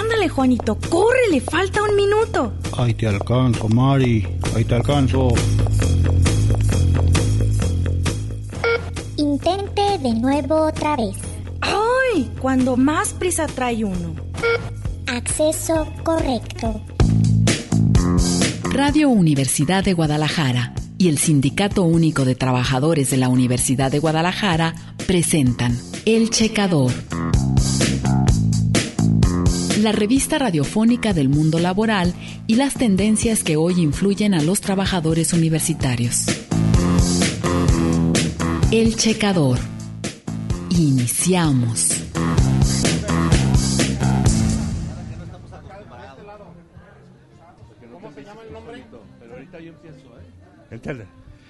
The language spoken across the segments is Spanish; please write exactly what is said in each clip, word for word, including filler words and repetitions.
Ándale, Juanito, corre, le falta un minuto. Ahí te alcanzo, Mari, ahí te alcanzo. Intente de nuevo otra vez. ¡Ay! Cuando más prisa trae uno. Acceso correcto. Radio Universidad de Guadalajara y el Sindicato Único de Trabajadores de la Universidad de Guadalajara presentan El Checador, la revista radiofónica del mundo laboral y las tendencias que hoy influyen a los trabajadores universitarios. El Checador. Iniciamos. ¿Cómo se llama el nombre? Pero ahorita yo empiezo, ¿eh? Entiende.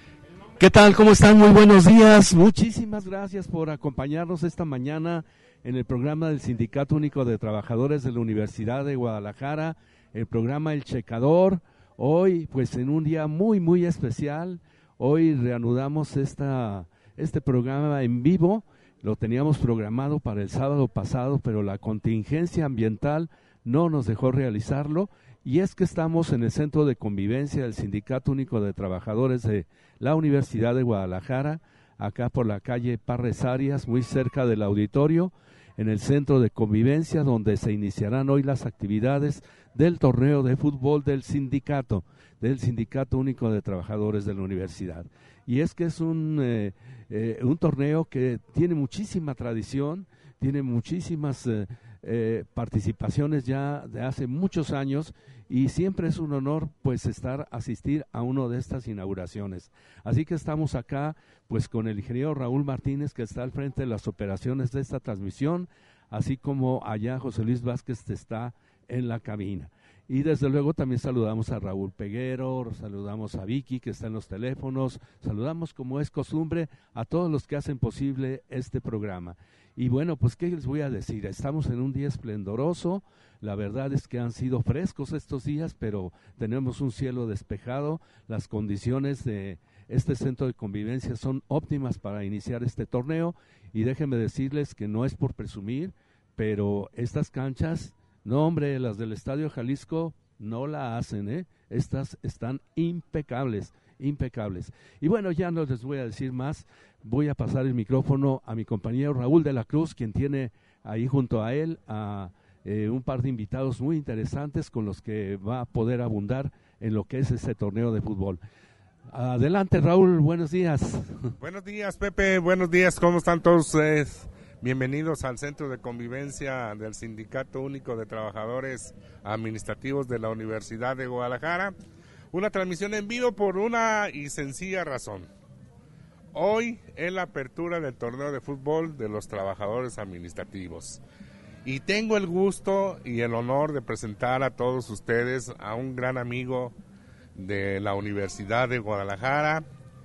¿Qué tal? ¿Cómo están? Muy buenos días. Muchísimas gracias por acompañarnos esta mañana en el programa del Sindicato Único de Trabajadores de la Universidad de Guadalajara, el programa El Checador. Hoy, pues en un día muy, muy especial, hoy reanudamos esta, este programa en vivo. Lo teníamos programado para el sábado pasado, pero la contingencia ambiental no nos dejó realizarlo. Y es que estamos en el Centro de Convivencia del Sindicato Único de Trabajadores de la Universidad de Guadalajara, acá por la calle Parres Arias, muy cerca del auditorio, en el Centro de Convivencia, donde se iniciarán hoy las actividades del torneo de fútbol del sindicato, del Sindicato Único de Trabajadores de la Universidad. Y es que es un, eh, eh, un torneo que tiene muchísima tradición, tiene muchísimas eh, eh, participaciones ya de hace muchos años, y siempre es un honor pues estar, asistir a una de estas inauguraciones. Así que estamos acá pues con el ingeniero Raúl Martínez, que está al frente de las operaciones de esta transmisión, así como allá José Luis Vázquez está en la cabina. Y desde luego también saludamos a Raúl Peguero, saludamos a Vicky que está en los teléfonos, saludamos como es costumbre a todos los que hacen posible este programa. Y bueno, pues qué les voy a decir, estamos en un día esplendoroso, la verdad es que han sido frescos estos días, pero tenemos un cielo despejado, las condiciones de este centro de convivencia son óptimas para iniciar este torneo, y déjenme decirles que no es por presumir, pero estas canchas, no hombre, las del Estadio Jalisco no la hacen, ¿eh? Estas están impecables, impecables. Y bueno, ya no les voy a decir más, voy a pasar el micrófono a mi compañero Raúl de la Cruz, quien tiene ahí junto a él a eh, un par de invitados muy interesantes con los que va a poder abundar en lo que es este torneo de fútbol. Adelante, Raúl, buenos días. Buenos días, Pepe, buenos días, ¿cómo están todos ustedes? Bienvenidos al Centro de Convivencia del Sindicato Único de Trabajadores Administrativos de la Universidad de Guadalajara. Una transmisión en vivo por una y sencilla razón. Hoy es la apertura del torneo de fútbol de los trabajadores administrativos. Y tengo el gusto y el honor de presentar a todos ustedes a un gran amigo de la Universidad de Guadalajara,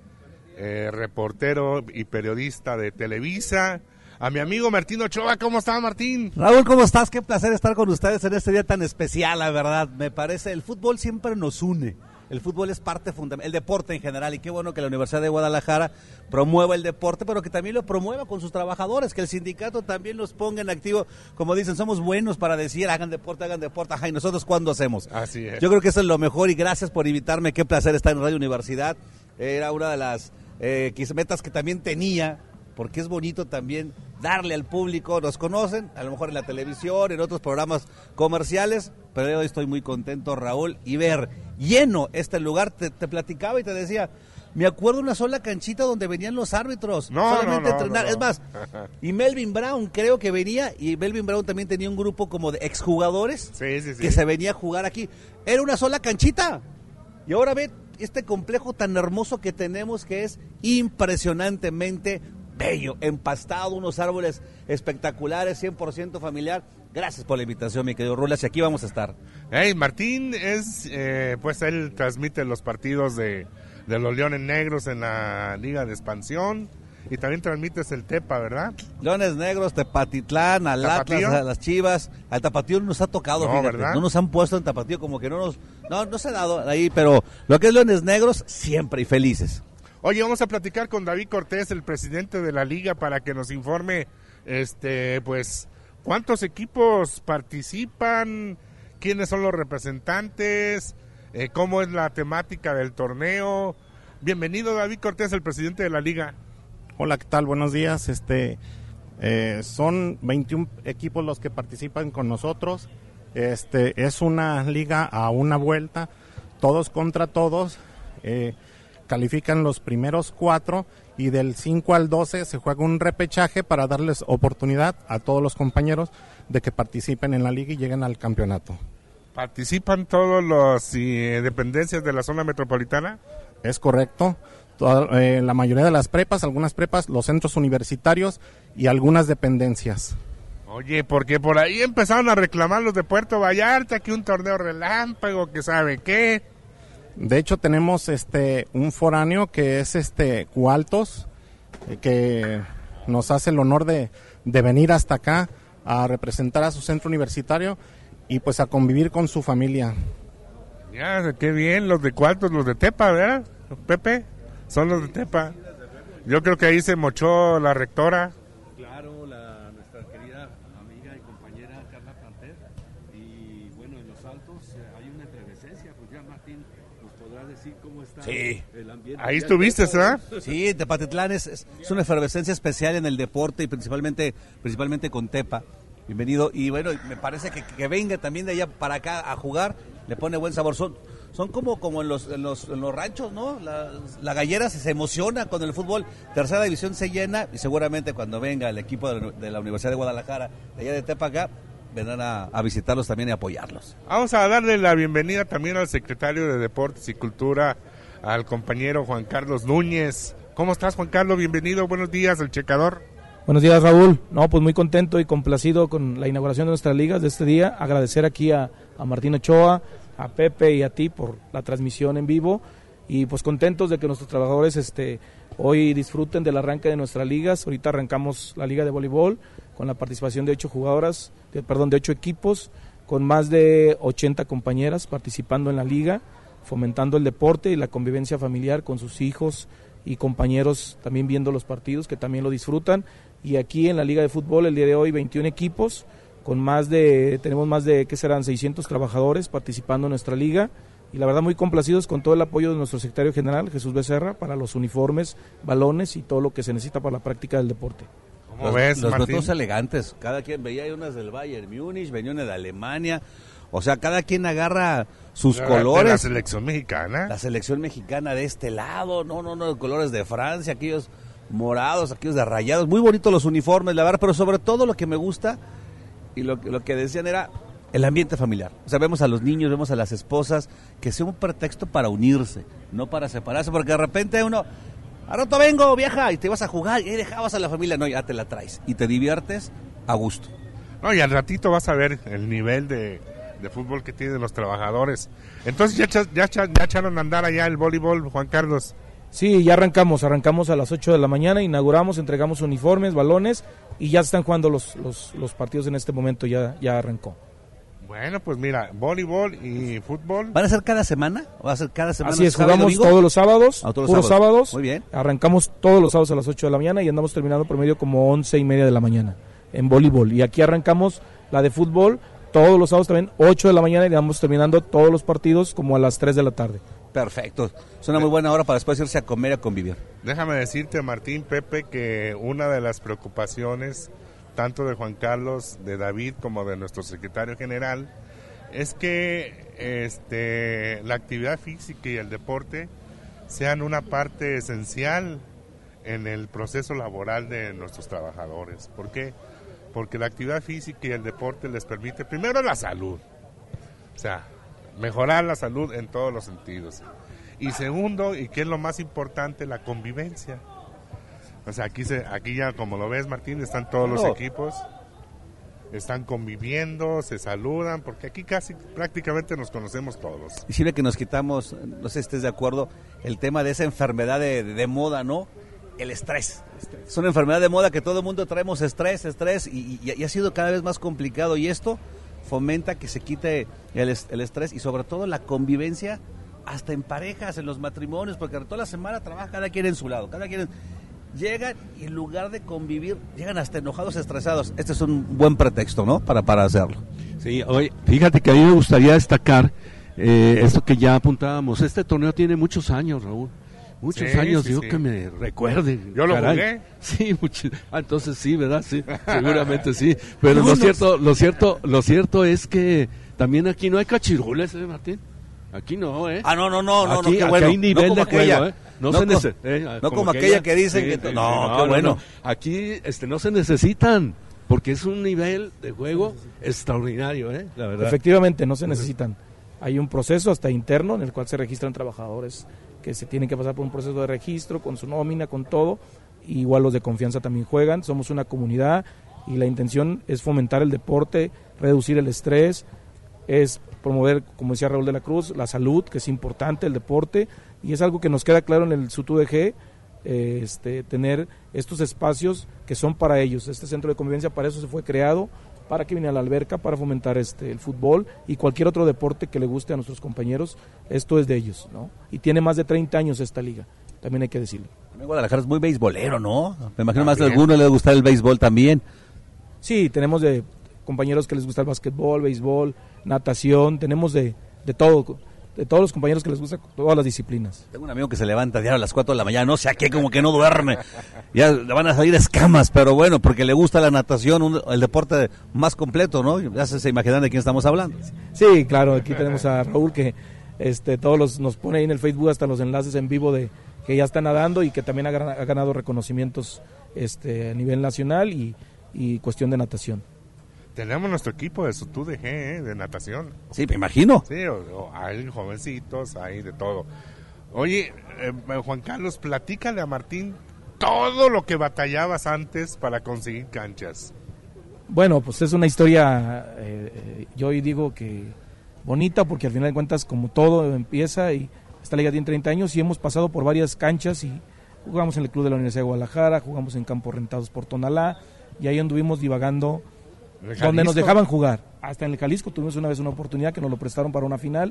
eh, reportero y periodista de Televisa, a mi amigo Martín Ochoa. ¿Cómo está, Martín? Raúl, ¿cómo estás? Qué placer estar con ustedes en este día tan especial, la verdad. Me parece, el fútbol siempre nos une. El fútbol es parte fundamental, el deporte en general, y qué bueno que la Universidad de Guadalajara promueva el deporte, pero que también lo promueva con sus trabajadores, que el sindicato también los ponga en activo. Como dicen, somos buenos para decir, hagan deporte, hagan deporte, ajá, y nosotros ¿cuándo hacemos? Así es. Yo creo que eso es lo mejor, y gracias por invitarme, qué placer estar en Radio Universidad. Era una de las eh, metas que también tenía, porque es bonito también darle al público, nos conocen, a lo mejor en la televisión, en otros programas comerciales, pero hoy estoy muy contento, Raúl, y ver lleno este lugar. Te, te platicaba y te decía, me acuerdo una sola canchita donde venían los árbitros, no, solamente no, no, entrenar, no, no. Es más, y Melvin Brown creo que venía, y Melvin Brown también tenía un grupo como de exjugadores sí, sí, sí. que se venía a jugar aquí, era una sola canchita, y ahora ve este complejo tan hermoso que tenemos, que es impresionantemente bello, empastado, unos árboles espectaculares, cien por ciento familiar. Gracias por la invitación, mi querido Rulas, y aquí vamos a estar. Hey, Martín es, eh, pues él transmite los partidos de, de los Leones Negros en la Liga de Expansión, y también transmites el Tepa, ¿verdad? Leones Negros, Tepatitlán, al ¿Tapatío? Atlas, a las Chivas, al Tapatío nos ha tocado, No, fíjate, ¿verdad? no nos han puesto en Tapatío, como que no nos, no, no se ha dado ahí, pero lo que es Leones Negros, siempre y felices. Oye, vamos a platicar con David Cortés, el presidente de la liga, para que nos informe, este, pues, ¿cuántos equipos participan? ¿Quiénes son los representantes? Eh, ¿Cómo es la temática del torneo? Bienvenido, David Cortés, el presidente de la liga. Hola, ¿qué tal? Buenos días. Este, eh, son veintiún equipos los que participan con nosotros. Este, es una liga a una vuelta, todos contra todos. Eh, califican los primeros cuatro y del cinco al doce se juega un repechaje para darles oportunidad a todos los compañeros de que participen en la liga y lleguen al campeonato. ¿Participan todas las eh, dependencias de la zona metropolitana? Es correcto. Toda, eh, la mayoría de las prepas, algunas prepas, los centros universitarios y algunas dependencias. Oye, porque por ahí empezaron a reclamar los de Puerto Vallarta que un torneo relámpago, que sabe qué. De hecho tenemos este un foráneo que es este Cualtos, eh, que nos hace el honor de, de venir hasta acá a representar a su centro universitario y pues a convivir con su familia. Ya, qué bien, los de Cualtos, los de Tepa, ¿verdad? Pepe, son los de Tepa. Yo creo que ahí se mochó la rectora. Claro, la, nuestra querida amiga y compañera Carla Planter. Y bueno, en Los Altos eh, hay una efervescencia, pues ya Martín nos podrá decir cómo está sí. el ambiente. Ahí estuviste, ¿verdad? Sí, Tepatitlán es, es, es una efervescencia especial en el deporte y principalmente, principalmente con Tepa. Bienvenido, y bueno, me parece que, que venga también de allá para acá a jugar, le pone buen sabor. Son, son como, como en, los, en, los, en los ranchos, ¿no? La, la gallera se, se emociona con el fútbol, tercera división se llena, y seguramente cuando venga el equipo de la, de la Universidad de Guadalajara, de allá de Tepa acá, vendrán a, a visitarlos también y apoyarlos. Vamos a darle la bienvenida también al secretario de Deportes y Cultura, al compañero Juan Carlos Núñez. ¿Cómo estás, Juan Carlos? Bienvenido, buenos días, el checador. Buenos días, Raúl. No, pues muy contento y complacido con la inauguración de nuestras ligas de este día. Agradecer aquí a, a Martín Ochoa, a Pepe y a ti por la transmisión en vivo. Y pues contentos de que nuestros trabajadores este, hoy disfruten del arranque de nuestras ligas. Ahorita arrancamos la liga de voleibol con la participación de ocho jugadoras, de, perdón, de ocho equipos, con más de ochenta compañeras participando en la liga, fomentando el deporte y la convivencia familiar con sus hijos y compañeros también viendo los partidos, que también lo disfrutan. Y aquí en la Liga de Fútbol el día de hoy veintiún equipos, con más de, tenemos más de, ¿qué serán? seiscientos trabajadores participando en nuestra liga, y la verdad muy complacidos con todo el apoyo de nuestro secretario general, Jesús Becerra, para los uniformes, balones y todo lo que se necesita para la práctica del deporte. ¿Cómo los, ves, los Martín? botos elegantes, cada quien veía hay unas del Bayern Múnich, venía una de Alemania, o sea, cada quien agarra sus de colores. De la selección mexicana. La selección mexicana de este lado, no, no, no, colores de Francia, aquellos morados, aquellos de rayados, muy bonitos los uniformes, la verdad, pero sobre todo lo que me gusta y lo, lo que decían era el ambiente familiar. O sea, vemos a los niños, vemos a las esposas, que sea un pretexto para unirse, no para separarse, porque de repente uno, a rato vengo, vieja, y te vas a jugar, y ahí dejabas a la familia, no, ya te la traes, y te diviertes a gusto. No, y al ratito vas a ver el nivel de, de fútbol que tienen los trabajadores. Entonces, ¿ya, ya, ya echaron a andar allá el voleibol, Juan Carlos? Sí, ya arrancamos, arrancamos a las ocho de la mañana, inauguramos, entregamos uniformes, balones, y ya están jugando los, los, los partidos en este momento, ya, ya arrancó. Bueno, pues mira, voleibol y fútbol. ¿Van a ser cada semana? ¿Va a ser cada semana? Así es, jugamos todos los sábados, ah, todos puros los sábados. sábados. Muy bien. Arrancamos todos los sábados a las ocho de la mañana y andamos terminando promedio como once y media de la mañana en voleibol. Y aquí arrancamos la de fútbol todos los sábados también, ocho de la mañana, y andamos terminando todos los partidos como a las tres de la tarde. Perfecto, es una muy buena hora para después irse a comer y a convivir. Déjame decirte, Martín, Pepe, que una de las preocupaciones, tanto de Juan Carlos, de David, como de nuestro secretario general, es que este, la actividad física y el deporte sean una parte esencial en el proceso laboral de nuestros trabajadores. ¿Por qué? Porque la actividad física y el deporte les permite, primero, la salud, o sea, mejorar la salud en todos los sentidos. Y segundo, y que es lo más importante, la convivencia. O sea, aquí se, aquí ya, como lo ves, Martín, están todos los equipos, están conviviendo, se saludan, porque aquí casi prácticamente nos conocemos todos. Y sirve que nos quitamos, no sé si estés de acuerdo, el tema de esa enfermedad de, de, de moda, ¿no? El estrés. estrés. Es una enfermedad de moda que todo el mundo traemos estrés, estrés, y, y, y ha sido cada vez más complicado, y esto fomenta que se quite el, el estrés y sobre todo la convivencia hasta en parejas, en los matrimonios, porque toda la semana trabaja cada quien en su lado, cada quien llegan y en lugar de convivir, llegan hasta enojados, estresados. Este es un buen pretexto, ¿no? Para, para hacerlo. Sí, oye, fíjate que a mí me gustaría destacar eh, esto que ya apuntábamos. Este torneo tiene muchos años, Raúl. Muchos sí, años, sí, yo sí. que me recuerde. Yo lo caray. jugué. Sí, mucho, ah, entonces sí, ¿verdad? Sí, seguramente sí. Pero No, lo no. cierto, lo cierto, lo cierto es que también aquí no hay cachirules, ¿eh, Martín? Aquí no, ¿eh? Ah, no, no, no, no, aquí, no, qué aquí bueno. hay nivel No como de juego, aquella. ¿eh? No, No se co- nece- eh, no como aquella que dicen que- no, qué bueno. Aquí este, no se necesitan, porque es un nivel de juego extraordinario, ¿eh? La verdad. Efectivamente, no se necesitan. Hay un proceso hasta interno en el cual se registran trabajadores que se tienen que pasar por un proceso de registro, con su nómina, con todo. Igual los de confianza también juegan. Somos una comunidad y la intención es fomentar el deporte, reducir el estrés, es promover, como decía Raúl de la Cruz, la salud, que es importante, el deporte, y es algo que nos queda claro en el S U T U D G, eh, este, tener estos espacios que son para ellos. Este centro de convivencia para eso se fue creado, para que viniera a la alberca, para fomentar este el fútbol y cualquier otro deporte que le guste a nuestros compañeros. Esto es de ellos, ¿no? Y tiene más de treinta años esta liga, también hay que decirlo. También Guadalajara es muy beisbolero, ¿no? Me imagino más de También. alguno le debe gustar el béisbol también. Sí, tenemos de compañeros que les gusta el básquetbol, béisbol, natación, tenemos de, de todo, de todos los compañeros que les gusta todas las disciplinas. Tengo un amigo que se levanta diario a las cuatro de la mañana, no sé a qué, como que no duerme. Ya le van a salir escamas, pero bueno, porque le gusta la natación, un- el deporte más completo, ¿no? Ya se, se imaginan de quién estamos hablando. Sí, claro, aquí tenemos a Raúl que este todos los nos pone ahí en el Facebook hasta los enlaces en vivo de que ya está nadando y que también ha, gan- ha ganado reconocimientos este a nivel nacional y, y cuestión de natación. Tenemos nuestro equipo de S U T U D G, ¿eh? De natación. Sí, me imagino. Sí, o- o hay jovencitos, hay de todo. Oye, eh, Juan Carlos, platícale a Martín todo lo que batallabas antes para conseguir canchas. Bueno, pues es una historia, eh, eh, yo hoy digo que bonita, porque al final de cuentas, como todo empieza, y esta liga tiene treinta años y hemos pasado por varias canchas y jugamos en el club de la Universidad de Guadalajara, jugamos en campos rentados por Tonalá y ahí anduvimos divagando ¿En el donde nos Jalisco? dejaban jugar. Hasta en el Jalisco tuvimos una vez una oportunidad que nos lo prestaron para una final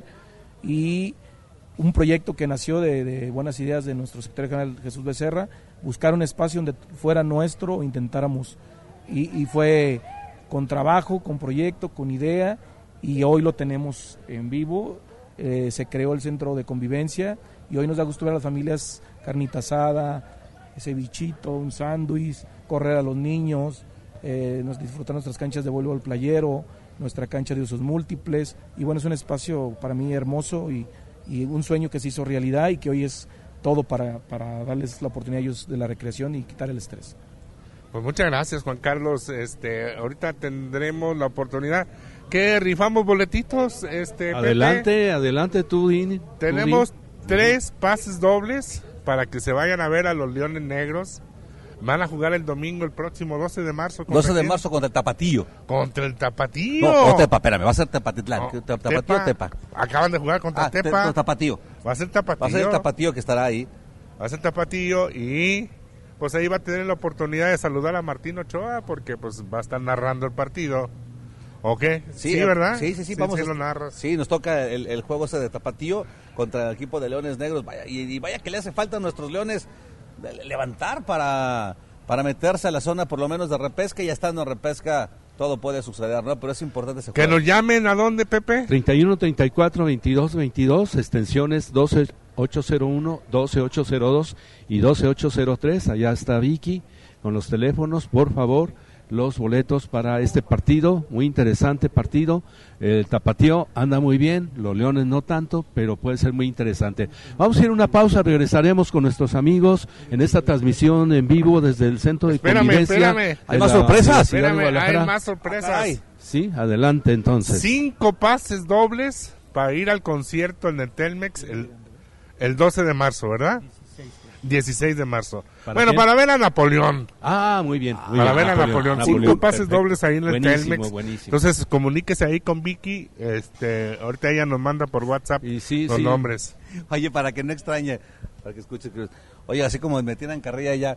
y un proyecto que nació de, de buenas ideas de nuestro secretario general Jesús Becerra, buscar un espacio donde fuera nuestro, intentáramos, y, y fue con trabajo, con proyecto, con idea, y hoy lo tenemos en vivo. Eh, se creó el centro de convivencia y hoy nos da gusto ver a las familias carnita asada, cevichito, un sándwich, correr a los niños, eh, nos disfrutar nuestras canchas de voleibol playero, nuestra cancha de usos múltiples, y bueno, es un espacio para mí hermoso y, y un sueño que se hizo realidad y que hoy es todo para, para darles la oportunidad a ellos de la recreación y quitar el estrés. Pues muchas gracias, Juan Carlos. Este, ahorita tendremos la oportunidad que rifamos boletitos. Este, Adelante, Pepe. adelante tú, Dini. Tenemos tres pases dobles para que se vayan a ver a los Leones Negros. Van a jugar el domingo, el próximo doce de marzo. ¿contra doce de quién? marzo contra el Tapatío. Contra el Tapatío. No, o Tepa, espérame, va a ser Tepatitlán. No, ¿Tapatío o Tepa? Acaban de jugar contra Ah, te- Tepa. no, Tapatío. Va a ser Tapatío. Va a ser el Tapatío que estará ahí. Va a ser Tapatío y pues ahí va a tener la oportunidad de saludar a Martín Ochoa porque pues va a estar narrando el partido. ¿O qué? Sí, ¿verdad? Sí, sí, sí, vamos. sí a- lo narras. Sí, nos toca el, el juego ese de Tapatío contra el equipo de Leones Negros. Vaya, y, y vaya que le hace falta a nuestros Leones de- levantar para, para meterse a la zona por lo menos de repesca, y ya estando en repesca todo puede suceder, ¿no? Pero es importante ese Que juego. nos llamen a dónde, Pepe. treinta y uno, treinta y cuatro, veintidós, veintidós, extensiones doce ocho cero uno, doce ocho cero dos y doce ocho cero tres. Allá está Vicky con los teléfonos, por favor, los boletos para este partido, muy interesante partido. El Tapatío anda muy bien, los Leones no tanto, pero puede ser muy interesante. Vamos a ir a una pausa, regresaremos con nuestros amigos en esta transmisión en vivo desde el Centro de Espérame, Convivencia. espérame. de ¿Hay más la sorpresas? Universidad de Espérame, hay Guadalajara. más sorpresas. Ay. Sí, adelante entonces. Cinco pases dobles para ir al concierto en el Telmex el, el doce de marzo, ¿verdad? dieciséis de marzo. ¿Para Bueno, qué? para ver a Napoleón. Ah, muy bien. muy Para bien, ver a Napoleón. Cinco Napoleón, pases perfecto. dobles ahí en el Buenísimo, Telmex. buenísimo. Entonces, comuníquese ahí con Vicky. Este, ahorita ella nos manda por WhatsApp Y sí, los sí. nombres. Oye, para que no extrañe, para que escuche. que- Oye, así como me tiran carrilla ya,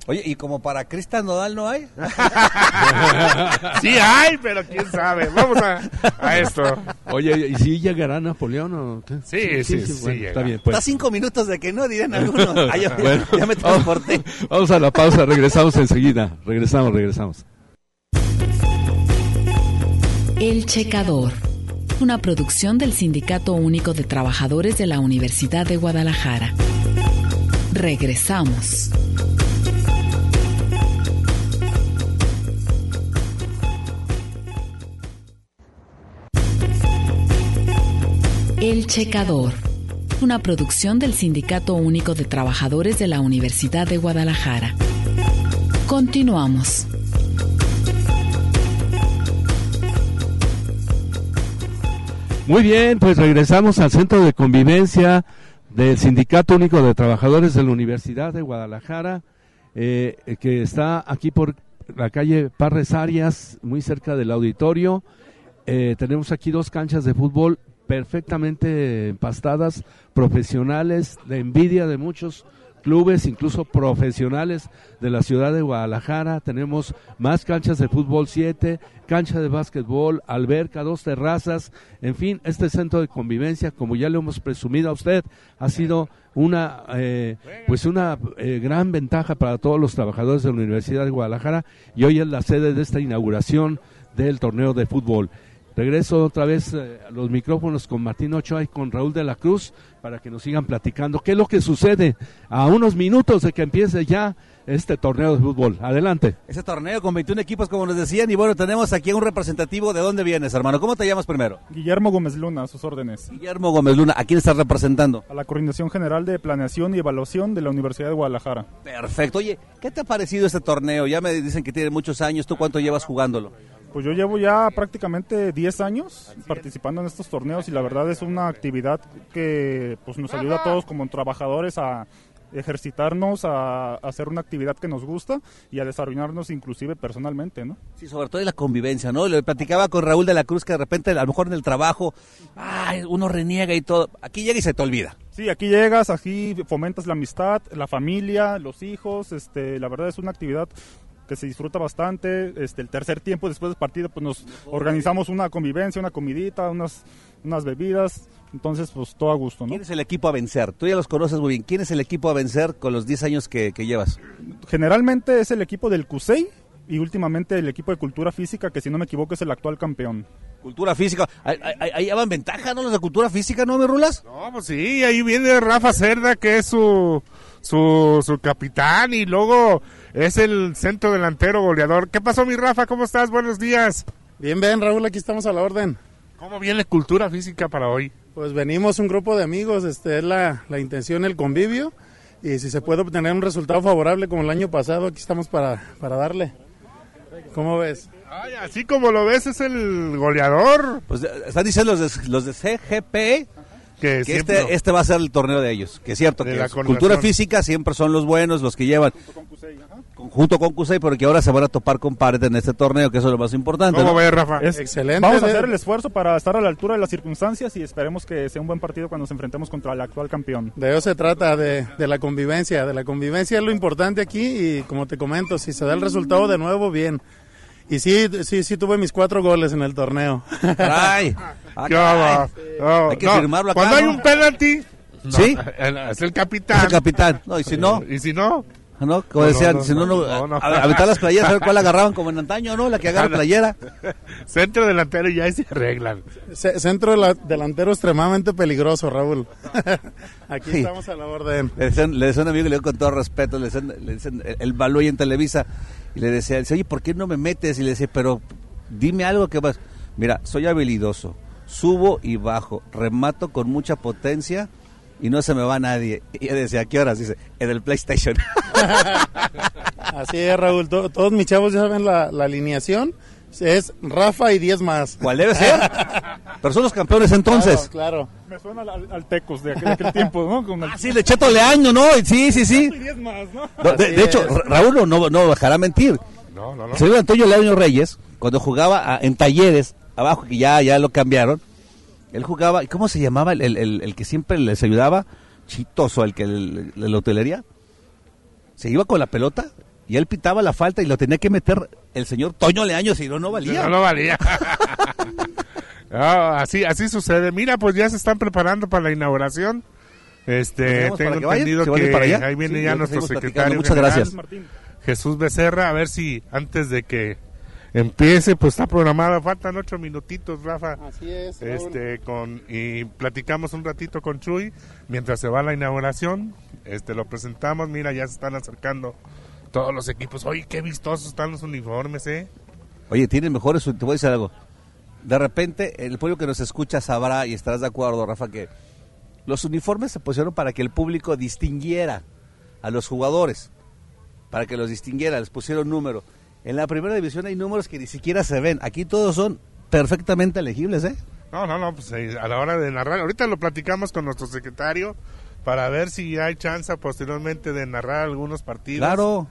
Oye, ¿y como para Cristian Nodal no hay? Sí hay, pero quién sabe. Vamos a, a esto. Oye, ¿y si llegará Napoleón o qué? Sí, sí, sí, sí, bueno, sí está bien. Pues. Está cinco minutos de que no, dirían algunos. Ay, ya, Bueno, ya me transporté. Vamos, vamos a la pausa, regresamos enseguida. Regresamos, regresamos. El Checador, una producción del Sindicato Único de Trabajadores de la Universidad de Guadalajara. Regresamos. El Checador, una producción del Sindicato Único de Trabajadores de la Universidad de Guadalajara. Continuamos. Muy bien, pues regresamos al Centro de Convivencia del Sindicato Único de Trabajadores de la Universidad de Guadalajara, eh, que está aquí por la calle Parres Arias, muy cerca del auditorio. Eh, tenemos aquí dos canchas de fútbol perfectamente empastadas, profesionales, de envidia de muchos clubes, incluso profesionales de la ciudad de Guadalajara. Tenemos más canchas de fútbol, siete, cancha de básquetbol, alberca, dos terrazas, en fin, este centro de convivencia, como ya le hemos presumido a usted, ha sido una eh, pues una eh, gran ventaja para todos los trabajadores de la Universidad de Guadalajara, y hoy es la sede de esta inauguración del torneo de fútbol. Regreso otra vez eh, a los micrófonos con Martín Ochoa y con Raúl de la Cruz para que nos sigan platicando qué es lo que sucede a unos minutos de que empiece ya este torneo de fútbol. Adelante. Ese torneo con veintiún equipos, como nos decían, y bueno, tenemos aquí a un representativo. ¿De dónde vienes, hermano? ¿Cómo te llamas primero? Guillermo Gómez Luna, a sus órdenes. Guillermo Gómez Luna, ¿a quién estás representando? A la Coordinación General de Planeación y Evaluación de la Universidad de Guadalajara. Perfecto. Oye, ¿qué te ha parecido este torneo? Ya me dicen que tiene muchos años. ¿Tú cuánto llevas jugándolo? Pues yo llevo ya prácticamente diez años participando en estos torneos, y la verdad es una actividad que pues nos ayuda a todos como trabajadores a ejercitarnos, a, a hacer una actividad que nos gusta y a desarrollarnos inclusive personalmente, ¿no? Sí, sobre todo en la convivencia, ¿no? Le platicaba con Raúl de la Cruz que de repente, a lo mejor en el trabajo, ay, uno reniega y todo. Aquí llega y se te olvida. Sí, aquí llegas, aquí fomentas la amistad, la familia, los hijos. Este, la verdad es una actividad que se disfruta bastante. Este, el tercer tiempo después del partido, pues nos organizamos una convivencia, una comidita, unas, unas bebidas. Entonces, pues todo a gusto, ¿no? ¿Quién es el equipo a vencer? Tú ya los conoces muy bien. ¿Quién es el equipo a vencer con los diez años que, que llevas? Generalmente es el equipo del C U S E I y últimamente el equipo de Cultura Física, que si no me equivoco es el actual campeón. Cultura Física, ahí, ahí, ahí llevan ventaja, ¿no? Los de Cultura Física, ¿no, me rulas? No, pues sí, ahí viene Rafa Cerda, que es su, su, su capitán, y luego es el centro delantero goleador. ¿Qué pasó, mi Rafa? ¿Cómo estás? Buenos días. Bien, bien, Raúl, aquí estamos a la orden. ¿Cómo viene Cultura Física para hoy? Pues venimos un grupo de amigos, este es la, la intención, el convivio, y si se puede obtener un resultado favorable como el año pasado, aquí estamos para, para darle. ¿Cómo ves? Ay, así como lo ves, es el goleador. Pues están diciendo los de, los de C G P que, que siempre, este, este va a ser el torneo de ellos, que es cierto, que es, Cultura Física siempre son los buenos, los que llevan junto con C U S E I, porque ahora se van a topar con pared en este torneo, que eso es lo más importante. ¿Cómo ¿no? ves, Rafa? Es, Excelente. Vamos a hacer el esfuerzo para estar a la altura de las circunstancias y esperemos que sea un buen partido cuando nos enfrentemos contra el actual campeón. De eso se trata, de, de la convivencia, de la convivencia es lo importante aquí, y como te comento, si se da el resultado de nuevo, bien. Y sí, sí, sí tuve mis cuatro goles en el torneo. Ay, ¿Qué va? No, hay que no. firmarlo acá. Cuando hay ¿no? un penalti, ¿sí? No, es el capitán. Es el capitán. No, y si no, y si no, ¿no? Como no, decían, no, si no, no, no, no. a, aventar las playeras, a ver cuál agarraban como en antaño, ¿no? La que agarra playera. Centro delantero y ya ahí se arreglan. C- centro de la, delantero extremadamente peligroso, Raúl. Aquí Sí. estamos a la orden. Le decían, le decía un amigo, le digo con todo respeto, le decían, le decían el, el Baloy en Televisa, y le decía, dice, oye, ¿por qué no me metes? Y le decía, pero dime algo que vas. Mira, soy habilidoso, subo y bajo, remato con mucha potencia y no se me va nadie. Y yo decía, ¿a qué horas? Dice, en el PlayStation. Así es, Raúl. To- todos mis chavos ya saben la, la alineación. Es Rafa y diez más. ¿Cuál debe ser? Pero son los campeones entonces. Claro, claro. Me suena al, al Tecos de aquel, de aquel tiempo, ¿no? Con el... Ah, sí, de Cheto Leaño, ¿no? Sí, sí, sí. Y diez más, ¿no? No, de, de hecho, Ra- Raúl no, no, no dejará mentir. No, no, no. El señor Antonio Leaño Reyes, cuando jugaba a- en Talleres, abajo, que ya, ya lo cambiaron, él jugaba, ¿y cómo se llamaba el, el, el, el que siempre les ayudaba? Chitoso, el que el, de la hotelería. Se iba con la pelota y él pitaba la falta y lo tenía que meter el señor Toño Leaño, si no, no valía. No, no valía. No, así, así sucede. Mira, pues ya se están preparando para la inauguración. Este, tengo que entendido vayan, que para allá. ahí viene Sí, ya ya nuestro seguimos secretario Muchas general, gracias. Jesús Becerra, a ver si antes de que empiece, pues está programado, faltan ocho minutitos, Rafa. Así es. Este, con, y platicamos un ratito con Chuy, mientras se va la inauguración, este, lo presentamos, mira, ya se están acercando todos los equipos. Oye, qué vistosos están los uniformes, eh. Oye, tienen mejores, te voy a decir algo. De repente, el público que nos escucha sabrá, y estarás de acuerdo, Rafa, que los uniformes se pusieron para que el público distinguiera a los jugadores, para que los distinguiera, les pusieron número. En la primera división hay números que ni siquiera se ven, aquí todos son perfectamente legibles, ¿eh? No, no, no, pues eh, a la hora de narrar, ahorita lo platicamos con nuestro secretario, para ver si hay chance posteriormente de narrar algunos partidos. Claro.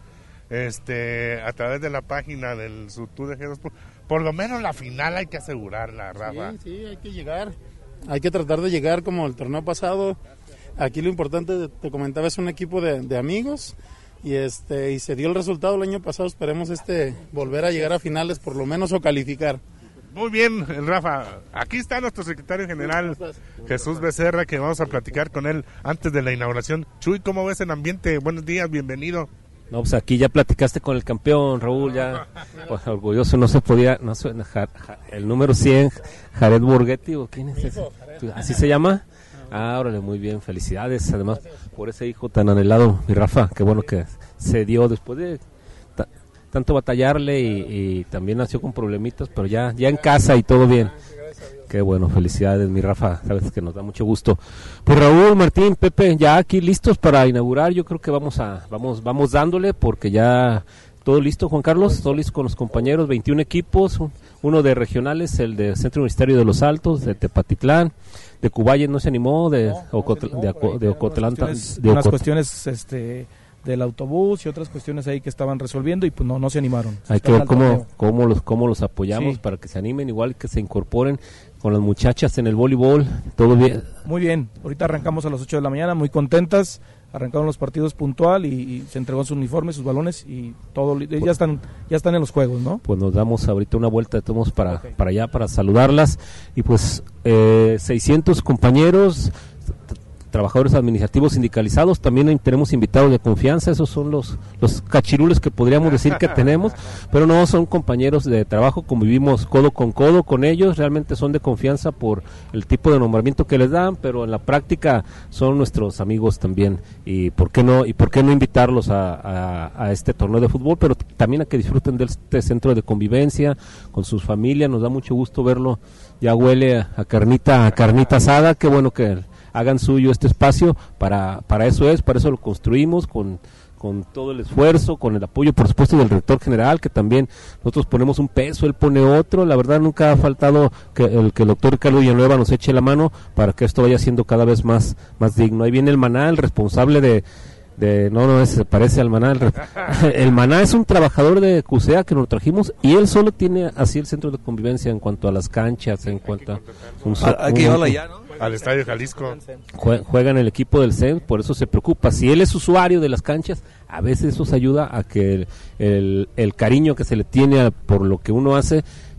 Este, a través de la página del Sutú de G dos. Por, por lo menos la final hay que asegurarla, Rafa. Sí, sí, hay que llegar. Hay que tratar de llegar como el torneo pasado. Aquí lo importante, te comentaba, es un equipo de, de amigos y este y se dio el resultado el año pasado. Esperemos este volver a llegar a finales por lo menos o calificar. Muy bien, Rafa. Aquí está nuestro secretario general, Jesús Becerra, que vamos a platicar con él antes de la inauguración. Chuy, ¿cómo ves el ambiente? Buenos días, bienvenido. No, pues aquí ya platicaste con el campeón, Raúl, ya pues, orgulloso, no se podía, no se, ja, ja, el número cien, Jared Borghetti, ¿o quién es ese? ¿Así se llama? Ah, órale, muy bien, felicidades, además, por ese hijo tan anhelado, mi Rafa, qué bueno que se dio después de ta, tanto batallarle y, y también nació con problemitas, pero ya, ya en casa y todo bien. Qué bueno, felicidades, mi Rafa, sabes que nos da mucho gusto. Pues Raúl, Martín, Pepe, ya aquí listos para inaugurar. Yo creo que vamos a vamos vamos dándole porque ya todo listo, Juan Carlos, todo listo con los compañeros, veintiún equipos, uno de regionales, el de Centro Universitario de Los Altos, de Tepatitlán, de Cubayen no se animó, de Ocotlán, de, Oco, de Ocotlán, de unas cuestiones este del autobús y otras cuestiones ahí que estaban resolviendo y pues no no se animaron. Hay que ver cómo cómo los cómo los apoyamos, sí, para que se animen, igual que se incorporen con las muchachas en el voleibol, todo bien. Muy bien, ahorita arrancamos a las ocho de la mañana, muy contentas, arrancaron los partidos puntual y, y se entregó su uniforme, sus balones y todo, ya están ya están en los juegos, ¿no? Pues nos damos ahorita una vuelta de todos para, okay, para allá, para saludarlas y pues eh, seiscientos compañeros, trabajadores administrativos sindicalizados, también tenemos invitados de confianza, esos son los los cachirules que podríamos decir que tenemos, pero no, son compañeros de trabajo, convivimos codo con codo con ellos, realmente son de confianza por el tipo de nombramiento que les dan, pero en la práctica son nuestros amigos también, y por qué no y por qué no invitarlos a, a, a este torneo de fútbol, pero también a que disfruten de este centro de convivencia con sus familias. Nos da mucho gusto verlo, ya huele a, a carnita a carnita asada, qué bueno que hagan suyo este espacio, para para eso es, para eso lo construimos, con, con todo el esfuerzo, con el apoyo, por supuesto, del rector general, que también nosotros ponemos un peso, él pone otro. La verdad nunca ha faltado que el, que el doctor Ricardo Villanueva nos eche la mano para que esto vaya siendo cada vez más, más digno. Ahí viene el Maná, el responsable de... de no, no, se parece al Maná. El, el Maná es un trabajador de CUSEA que nos trajimos y él solo tiene así el centro de convivencia en cuanto a las canchas, en cuanto a... Un, hay que llevarlo allá, ¿no? Al Estadio Jalisco. Juega en el equipo del C E M, por eso se preocupa. Si él es usuario de las canchas, a veces eso ayuda a que el, el, el cariño que se le tiene a, por lo que uno hace,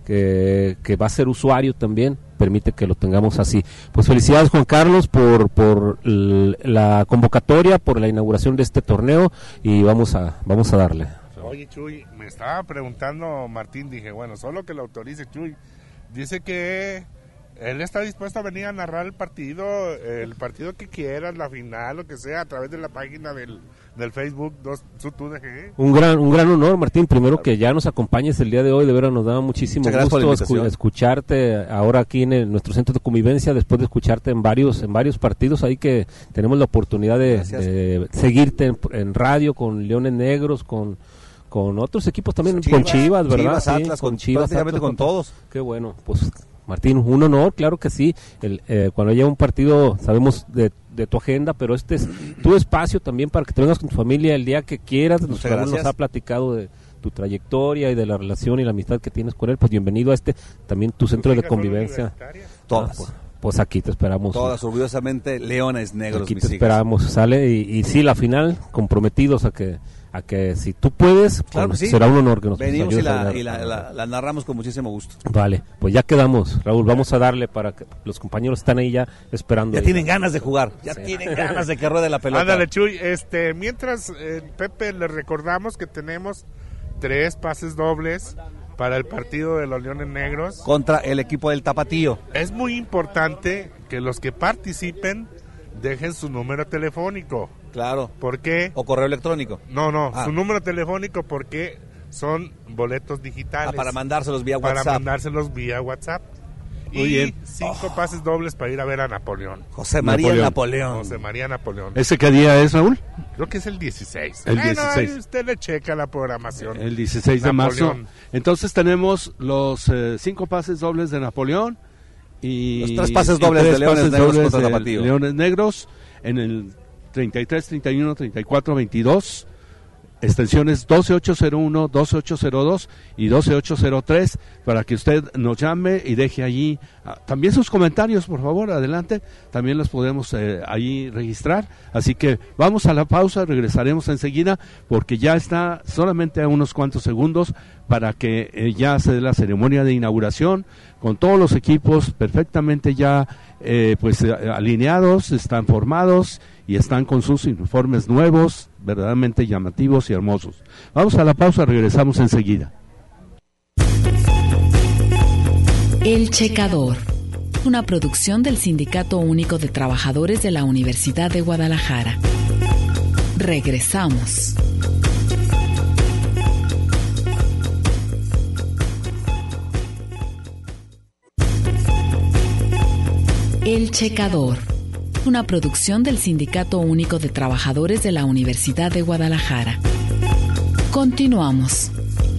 que, que va a ser usuario también, permite que lo tengamos así. Pues felicidades, Juan Carlos, por por l, la convocatoria, por la inauguración de este torneo, y vamos a vamos a darle. Oye, Chuy, me estaba preguntando Martín, dije, bueno, solo que lo autorice Chuy. Dice que él está dispuesto a venir a narrar el partido, el partido que quieras, la final, lo que sea, a través de la página del, del Facebook dos, Sutú de G. Un gran un gran honor, Martín, primero que ya nos acompañes el día de hoy, de verdad nos da muchísimo gusto escu- escucharte ahora aquí en el, nuestro centro de convivencia, después de escucharte en varios en varios partidos, ahí que tenemos la oportunidad de, de seguirte en, en radio, con Leones Negros, con con otros equipos también, Chivas, con Chivas, ¿verdad? Chivas, Atlas, sí, con, con Chivas, Atlas, con, con todos. Qué bueno, pues Martín, un honor, claro que sí. El, eh, cuando haya un partido, sabemos de, de tu agenda, pero este es tu espacio también para que te vengas con tu familia el día que quieras. Nos, nos ha platicado de tu trayectoria y de la relación y la amistad que tienes con él. Pues bienvenido a este, también tu centro de convivencia. Todas. Ah, pues, pues aquí te esperamos. Todas, orgullosamente, Leones Negros. Aquí te esperamos, sale. Y, y sí, la final, comprometidos a que a que si tú puedes, claro pues, que sí. será un honor que nos venimos y, ayudes a la, dar- y la, la- la narramos con muchísimo gusto. Vale, pues ya quedamos, Raúl, vamos a darle para que los compañeros están ahí ya esperando. Ya ahí. tienen ganas de jugar, ya Sí. tienen ganas de que ruede la pelota. Ándale, Chuy. Este, mientras, eh, Pepe, les recordamos que tenemos tres pases dobles para el partido de los Leones Negros. Contra el equipo del Tapatío. Es muy importante que los que participen dejen su número telefónico. Claro. ¿Por qué? O correo electrónico. No, no, Ah. su número telefónico porque son boletos digitales. Ah, para mandárselos vía Para WhatsApp. mandárselos vía WhatsApp. Muy y bien. cinco pases dobles para ir a ver a Napoleón. José María Napoleón. Napoleón. José María Napoleón. ¿Ese qué día es, Raúl? Creo que es el dieciséis. El Bueno, dieciséis. ahí usted le checa la programación. El dieciséis de marzo. Napoleón. Entonces tenemos los eh, cinco pases dobles de Napoleón y Los tres pases y dobles tres de Leones pases Negros dobles contra de Tapatío. Leones Negros en el treinta y tres, treinta y uno, treinta y cuatro, veintidós, extensiones doce ocho cero uno, doce ocho cero dos y doce ocho cero tres para que usted nos llame y deje allí ah, también sus comentarios, por favor, adelante, también los podemos eh, allí registrar, así que vamos a la pausa, regresaremos enseguida porque ya está solamente a unos cuantos segundos para que eh, ya se dé la ceremonia de inauguración con todos los equipos perfectamente ya eh, pues eh, alineados, están formados y están con sus uniformes nuevos, verdaderamente llamativos y hermosos. Vamos a la pausa, regresamos enseguida. El Checador, una producción del Sindicato Único de Trabajadores de la Universidad de Guadalajara. Regresamos. El Checador, una producción del Sindicato Único de Trabajadores de la Universidad de Guadalajara. Continuamos.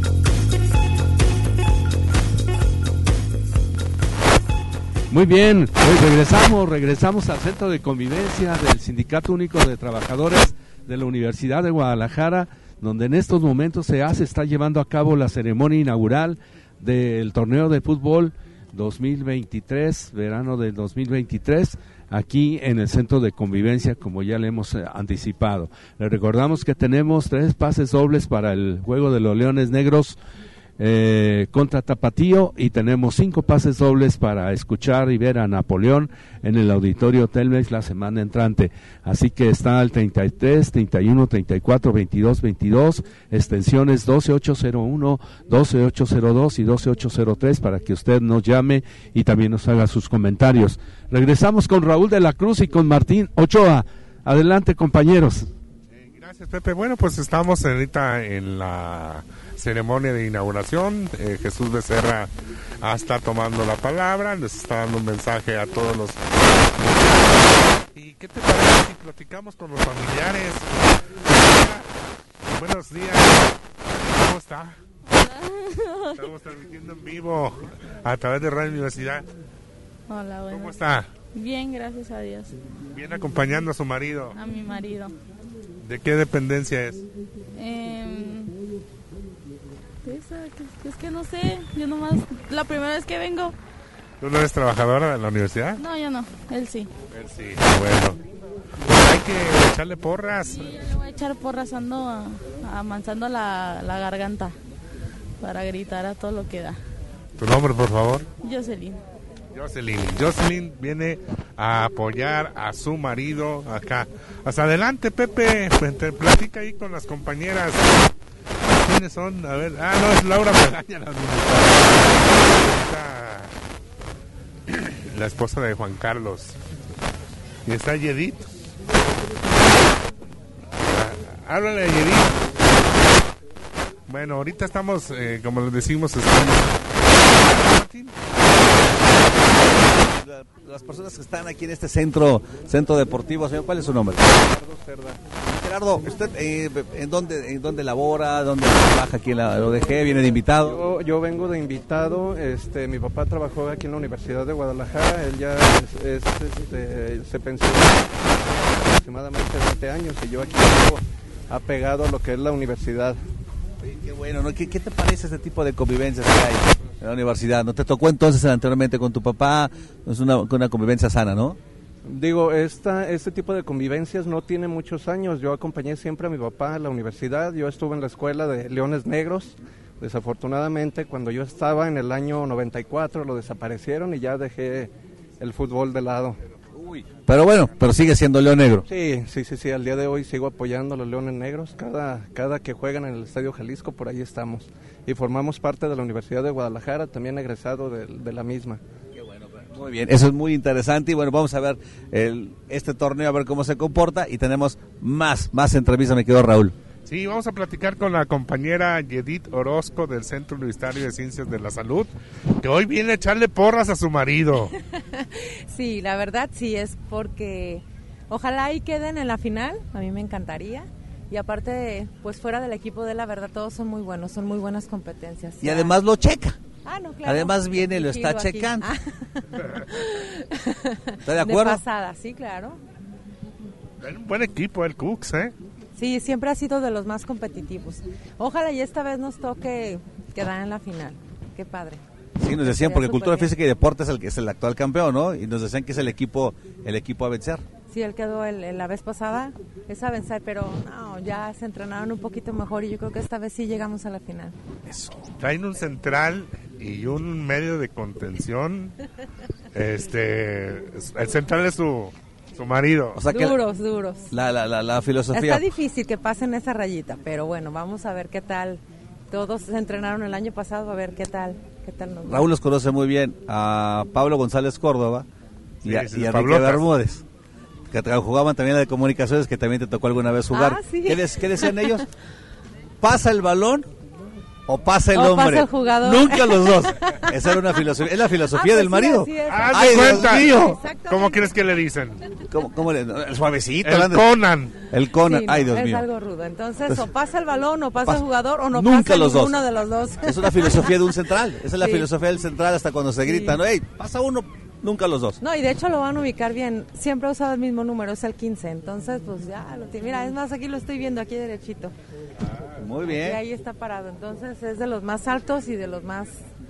Muy bien, pues regresamos, regresamos al Centro de Convivencia del Sindicato Único de Trabajadores de la Universidad de Guadalajara, donde en estos momentos se hace, está llevando a cabo la ceremonia inaugural del torneo de fútbol dos mil veintitrés, verano del dos mil veintitrés, aquí en el Centro de Convivencia, como ya le hemos eh, anticipado. Le recordamos que tenemos tres pases dobles para el juego de los Leones Negros eh, contra Tapatío y tenemos cinco pases dobles para escuchar y ver a Napoleón en el Auditorio Telmex la semana entrante. Así que está el treinta y tres, treinta y uno, treinta y cuatro, veintidós, veintidós, extensiones doce ocho cero uno, doce ocho cero dos y doce ocho cero tres para que usted nos llame y también nos haga sus comentarios. Regresamos con Raúl de la Cruz y con Martín Ochoa. Adelante, compañeros. Eh, gracias, Pepe. Bueno, pues estamos ahorita en la ceremonia de inauguración. eh, Jesús Becerra ah, está tomando la palabra, les está dando un mensaje a todos los... ¿Y qué te parece si platicamos con los familiares? Hola, buenos días, ¿cómo está? Estamos transmitiendo en vivo a través de Radio Universidad. Hola, bueno. ¿Cómo está? Bien, gracias a Dios. Viene acompañando a su marido. A mi marido. ¿De qué dependencia es? Eh, esa, que- es que no sé, yo nomás, la primera vez que vengo. ¿Tú no eres trabajadora de la universidad? No, yo no, él sí. Él sí, bueno. Pues hay que echarle porras. Sí, yo le voy a echar porras, ando a- amansando la, la garganta para gritar a todo lo que da. Tu nombre, por favor. Jocelyn. Jocelyn. Jocelyn viene a apoyar a su marido acá. Hasta adelante, Pepe. Pues te platica ahí con las compañeras. ¿Quiénes son? A ver. Ah, no, es Laura Magaña, la administradora. La esposa de Juan Carlos. Y está Yedith. Ah, háblale a Yedith. Bueno, ahorita estamos, eh, como les decimos, estamos... Las personas que están aquí en este centro centro deportivo, señor, ¿cuál es su nombre? Gerardo Cerda. Gerardo, ¿usted eh, en dónde en dónde labora, dónde trabaja aquí en la O D G? ¿Viene de invitado? Yo, yo vengo de invitado. Este, mi papá trabajó aquí en la Universidad de Guadalajara. Él ya es, es, este, se pensionó hace aproximadamente veinte años y yo aquí vengo apegado a lo que es la universidad. Oye, qué bueno, ¿no? ¿Qué, ¿Qué te parece este tipo de convivencias que hay en la universidad? ¿No te tocó entonces anteriormente con tu papá? Es una, una convivencia sana, ¿no? Digo, esta, este tipo de convivencias no tiene muchos años. Yo acompañé siempre a mi papá a la universidad. Yo estuve en la escuela de Leones Negros. Desafortunadamente, cuando yo estaba en el año noventa y cuatro, lo desaparecieron y ya dejé el fútbol de lado. Pero bueno, pero sigue siendo León Negro. Sí, sí, sí, sí. Al día de hoy sigo apoyando a los Leones Negros. Cada, cada que juegan en el Estadio Jalisco, por ahí estamos. Y formamos parte de la Universidad de Guadalajara, también egresado de, de la misma. Muy bien, eso es muy interesante y bueno, vamos a ver el, este torneo, a ver cómo se comporta y tenemos más, más entrevistas, me quedó Raúl. Sí, vamos a platicar con la compañera Yedith Orozco del Centro Universitario de Ciencias de la Salud, que hoy viene a echarle porras a su marido. Sí, la verdad sí, es porque ojalá y queden en la final, a mí me encantaría. Y aparte, pues fuera del equipo de la verdad, todos son muy buenos, son muy buenas competencias. Y además lo checa. Ah, no, claro. Además viene y lo está Aquí. checando. Ah. ¿Está de acuerdo? De pasada, sí, claro. Es un buen equipo el Cooks, ¿eh? Sí, siempre ha sido de los más competitivos. Ojalá y esta vez nos toque quedar en la final. Qué padre. Sí, nos decían, porque Cultura Física y Deporte es el que es el actual campeón, ¿no? Y nos decían que es el equipo el equipo a vencer. Sí, él quedó el, el, la vez pasada, es a vencer, pero no, ya se entrenaron un poquito mejor y yo creo que esta vez sí llegamos a la final. Eso. Traen un central y un medio de contención. Este, el central es su, su marido. O sea que duros, duros. La, la, la, la filosofía. Está difícil que pasen esa rayita, pero bueno, vamos a ver qué tal. Todos se entrenaron el año pasado, a ver qué tal. qué tal nos Raúl los conoce muy bien, a Pablo González Córdoba y, sí, a, sí, y a Enrique Bermúdez, que jugaban también la de comunicaciones, que también te tocó alguna vez jugar. Ah, sí. ¿Qué, de, ¿Qué decían ellos? ¿Pasa el balón o pasa el o hombre? Pasa el jugador. Nunca los dos. Esa era una filosofía. ¿Es la filosofía ah, del pues marido? Sí, es. ¡Ah, ¡Ay, cuenta! Dios mío! ¿Cómo crees que le dicen? ¿Cómo, cómo le, el suavecito. El grande. Conan. El Conan. Sí, no, Ay, Dios es mío. Es algo rudo. Entonces, o pasa el balón, o pasa el jugador, o no Nunca pasa los ninguno dos. de los dos. Es una filosofía de un central. Esa es la Sí. filosofía del central hasta cuando se grita, Sí. ¿no? ¡Ey, pasa uno! Nunca los dos. No, y de hecho lo van a ubicar bien. Siempre ha usado el mismo número, es el quince. Entonces, pues ya lo tiene. Mira, es más, aquí lo estoy viendo, aquí derechito. Muy bien. Y ahí está parado. Entonces, es de los más altos y de los más...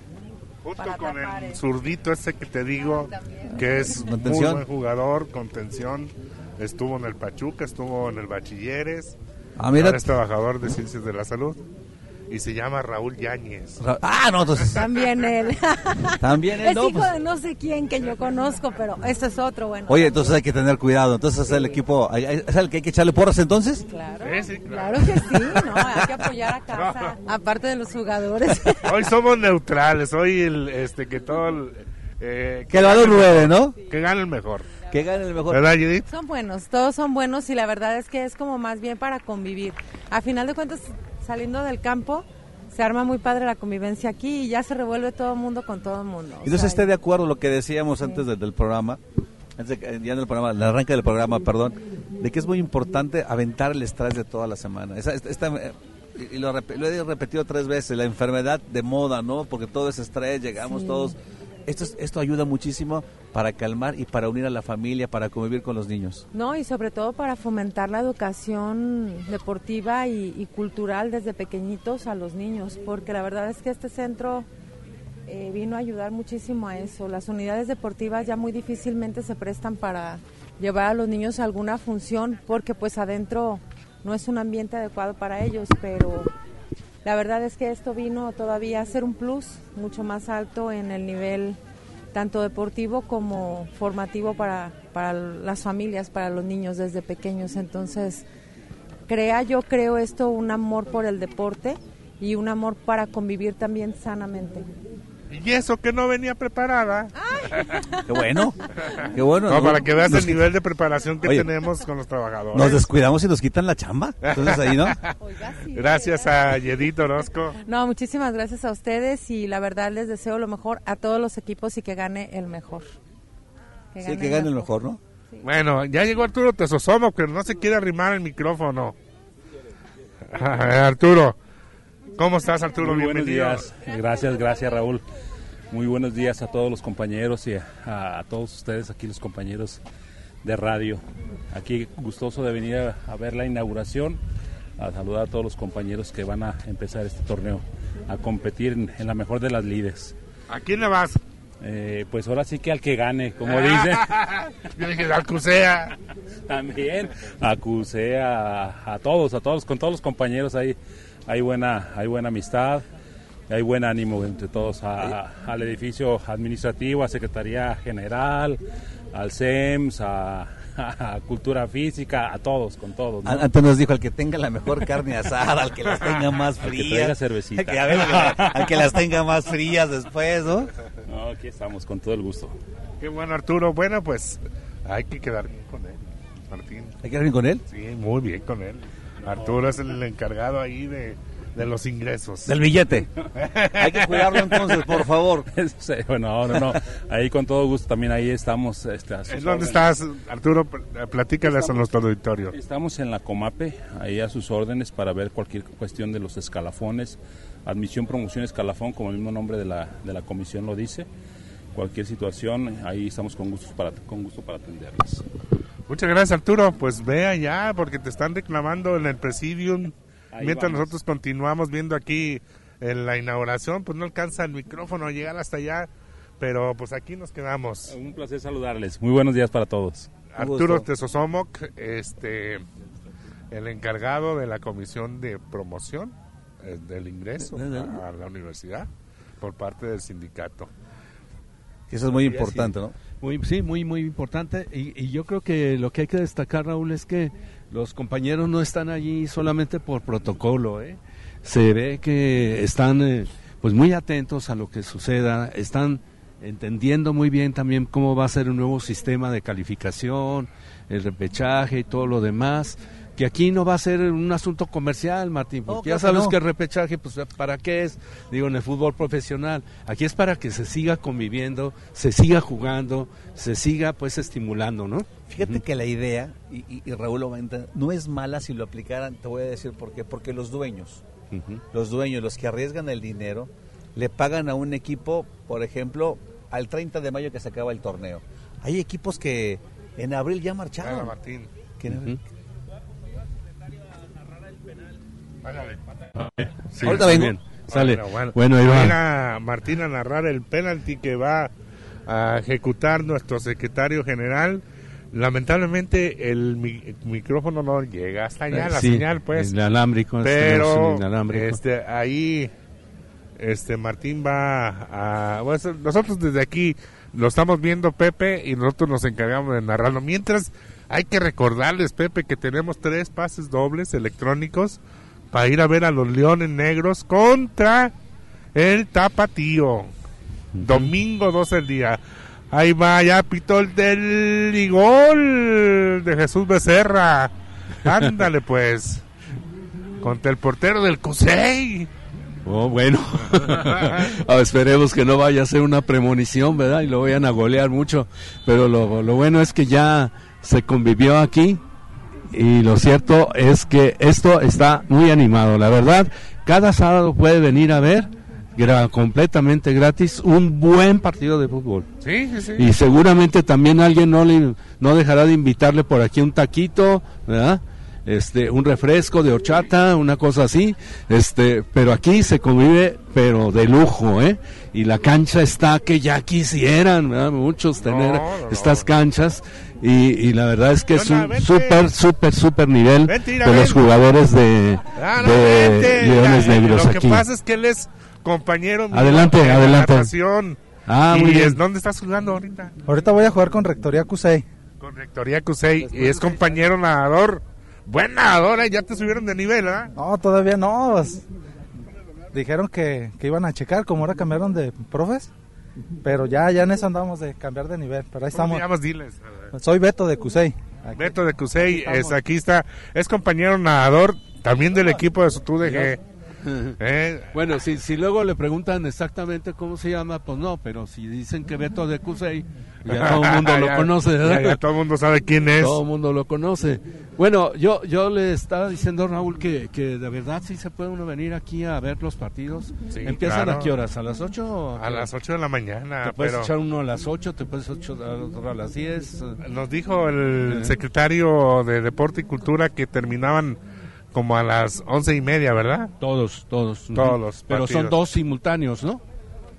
Junto para con tapar, el eh. zurdito ese que te digo, que es muy Contención. buen jugador, contención. Estuvo en el Pachuca, estuvo en el Bachilleres. Ah, mira. Ahora es trabajador de Ciencias de la Salud. Y se llama Raúl Yáñez. Ra- Ah, no, entonces. También él. También él, Es no, hijo pues. de no sé quién que yo conozco, pero este es otro, bueno. Oye, entonces hay que tener cuidado. Entonces es el equipo. ¿Es el que hay que echarle porras entonces? Claro, Sí, sí, claro. claro que sí, no, hay que apoyar a casa, aparte de los jugadores. Hoy somos neutrales, hoy el, este, que todo el, eh, Que el balón gane el ruede, mejor, ¿no? Que gane el mejor. Que gane el mejor. ¿Verdad, Judith? Son buenos, todos son buenos y la verdad es que es como más bien para convivir. A final de cuentas, saliendo del campo, se arma muy padre la convivencia aquí y ya se revuelve todo el mundo con todo el mundo. O Entonces sea, esté de acuerdo lo que decíamos antes de- del programa, antes de, que- ya en el programa, el arranque del programa, perdón, de que es muy importante aventar el estrés de toda la semana. Esa- esta- esta, eh, y lo, rep- lo he repetido tres veces, la enfermedad de moda, ¿no? Porque todo es estrés, llegamos Sí. todos. Esto, es- esto ayuda muchísimo para calmar y para unir a la familia, para convivir con los niños. No, y sobre todo para fomentar la educación deportiva y, y cultural desde pequeñitos a los niños, porque la verdad es que este centro eh, vino a ayudar muchísimo a eso. Las unidades deportivas ya muy difícilmente se prestan para llevar a los niños a alguna función, porque pues adentro no es un ambiente adecuado para ellos, pero la verdad es que esto vino todavía a ser un plus mucho más alto en el nivel tanto deportivo como formativo para, para las familias, para los niños desde pequeños. Entonces, crea, yo creo esto un amor por el deporte y un amor para convivir también sanamente. Y eso que no venía preparada. Qué bueno, qué bueno. No, ¿no? para que veas Nos el qui- nivel de preparación que Oye, tenemos con los trabajadores. Nos descuidamos y nos quitan la chamba. Entonces ahí, ¿no? Gracias a Yedith Orozco. No, muchísimas gracias a ustedes y la verdad les deseo lo mejor a todos los equipos y que gane el mejor. Sí, que gane el mejor, ¿no? Bueno, ya llegó Arturo Tesosomo, que no se quiere arrimar el micrófono. Arturo, ¿cómo estás, Arturo? Muy buenos Bienvenido. días. Gracias, gracias, Raúl. Muy buenos días a todos los compañeros y a, a todos ustedes aquí, los compañeros de radio. Aquí gustoso de venir a, a ver la inauguración, a saludar a todos los compañeros que van a empezar este torneo, a competir en, en la mejor de las lides. ¿A quién le vas? Eh, pues ahora sí que al que gane, como dice. Yo dije, acusea. También, acusé a, a todos, a todos, con todos los compañeros hay, hay buena, hay buena amistad, hay buen ánimo entre todos, a, a, al edificio administrativo, a Secretaría General, al C E M S, a, a Cultura Física, a todos, con todos, ¿no? Antes nos dijo, al que tenga la mejor carne asada, al que las tenga más frías. Al que traiga cervecita. Al que, a ver, al que las tenga más frías después, ¿no? No, aquí estamos, con todo el gusto. Qué bueno, Arturo. Bueno, pues hay que quedar bien con él, Martín. ¿Hay que quedar bien con él? Sí, muy bien con él. Arturo es el encargado ahí de, de los ingresos. Del billete. Hay que cuidarlo entonces, por favor. Sí, bueno, no, no, no. Ahí con todo gusto también ahí estamos. Este, a sus ¿En dónde órdenes. estás, Arturo? Platícales Estamos- a nuestro auditorio. Estamos en la Comape, ahí a sus órdenes para ver cualquier cuestión de los escalafones, admisión, promoción, escalafón, como el mismo nombre de la, de la comisión lo dice. Cualquier situación, ahí estamos con gusto para, con gusto para atenderles. Muchas gracias, Arturo. Pues ve allá, porque te están reclamando en el Presidium. Ahí Mientras vamos. nosotros continuamos viendo aquí en la inauguración, pues no alcanza el micrófono a llegar hasta allá, pero pues aquí nos quedamos. Un placer saludarles. Muy buenos días para todos. Arturo Tesosomoc, este, el encargado de la comisión de promoción eh, del ingreso a, a la universidad por parte del sindicato. Eso es muy Sí, así importante, es. ¿no? Muy, sí, muy, muy importante. Y, y yo creo que lo que hay que destacar, Raúl, es que los compañeros no están allí solamente por protocolo, ¿eh? Se ve que están eh, pues muy atentos a lo que suceda, están entendiendo muy bien también cómo va a ser un nuevo sistema de calificación, el repechaje y todo lo demás, que aquí no va a ser un asunto comercial, Martín, porque No, ya claro que sabes no. que el repechaje, pues ¿para qué es? Digo, en el fútbol profesional, aquí es para que se siga conviviendo, se siga jugando, se siga pues estimulando, ¿no? Fíjate que la idea, y, y- y Raúl lo comenta, no es mala si lo aplicaran, te voy a decir por qué, porque los dueños, Ujú. los dueños, los que arriesgan el dinero, le pagan a un equipo, por ejemplo, al treinta de mayo que se acaba el torneo. Hay equipos que en abril ya marcharon. Ah, Martín. Que en abril- Sí, Ahorita muy vengo. bien. Sale. Bueno, bueno. Bueno, ahí va. Va a ir a Martín a narrar el penalti que va a ejecutar nuestro secretario general. Lamentablemente el mi- micrófono no llega hasta allá, la Sí, señal pues. el inalámbrico, Pero tenemos el inalámbrico. este ahí este Martín va a bueno, nosotros desde aquí lo estamos viendo, Pepe, y nosotros nos encargamos de narrarlo. Mientras hay que recordarles, Pepe, que tenemos tres pases dobles electrónicos para ir a ver a los Leones Negros contra el Tapatío. Domingo doce del día. Ahí va, ya pitó el del y gol de Jesús Becerra. Ándale pues. Contra el portero del Cusey. Oh, bueno. Ah, esperemos que no vaya a ser una premonición, ¿verdad? Y lo vayan a golear mucho. Pero lo, lo bueno es que ya se convivió aquí. Y lo cierto es que esto está muy animado. La verdad, cada sábado puede venir a ver, gra- completamente gratis, un buen partido de fútbol. Sí, sí, sí. Y seguramente también alguien no le no dejará de invitarle por aquí un taquito, ¿verdad? Este, un refresco de horchata, una cosa así, este, pero aquí se convive, pero de lujo, ¿eh? Y la cancha está que ya quisieran, ¿verdad? Muchos tener No, no, no. estas canchas, y, y la verdad es que es Yona, un vente. súper, súper, súper nivel Vente, mira, de los ven. jugadores de, Ah, no, de vente, Leones ya, Negros Lo que aquí. pasa es que él es compañero mío Adelante, de la adelante. narración. Ah, y muy bien. es- ¿dónde estás jugando ahorita? Ahorita voy a jugar con Rectoría Cusey. Con Rectoría Cusey, y es compañero nadador. Buen nadador, ¿eh? Ya te subieron de nivel, ¿ah? No, todavía no. pues, dijeron que, que iban a checar, como ahora cambiaron de profes. Pero ya, ya en eso andamos de cambiar de nivel. Pero ahí ¿Cómo estamos. te llamas? Diles. Soy Beto de Cusey. Aquí- Beto de Cusey, estamos. es, aquí está. Es compañero nadador también del equipo de su T U D G. Eh, Bueno, si, si luego le preguntan exactamente cómo se llama, pues no, pero si dicen que Beto de Cusey, ya todo el mundo lo Ya, conoce, ¿verdad? ya, ya todo el mundo sabe quién es. Todo el mundo lo conoce. Bueno, yo yo le estaba diciendo, Raúl, que, que de verdad sí se puede uno venir aquí a ver los partidos. Sí, ¿Empiezan claro. a qué horas? ¿A las ocho? A las ocho de la mañana. Te puedes pero echar uno a las ocho, te puedes echar otro a las diez. Nos dijo el Eh. secretario de Deporte y Cultura que terminaban como a las once y media, ¿verdad? Todos, todos. Todos los Pero son partidos. dos simultáneos, ¿no?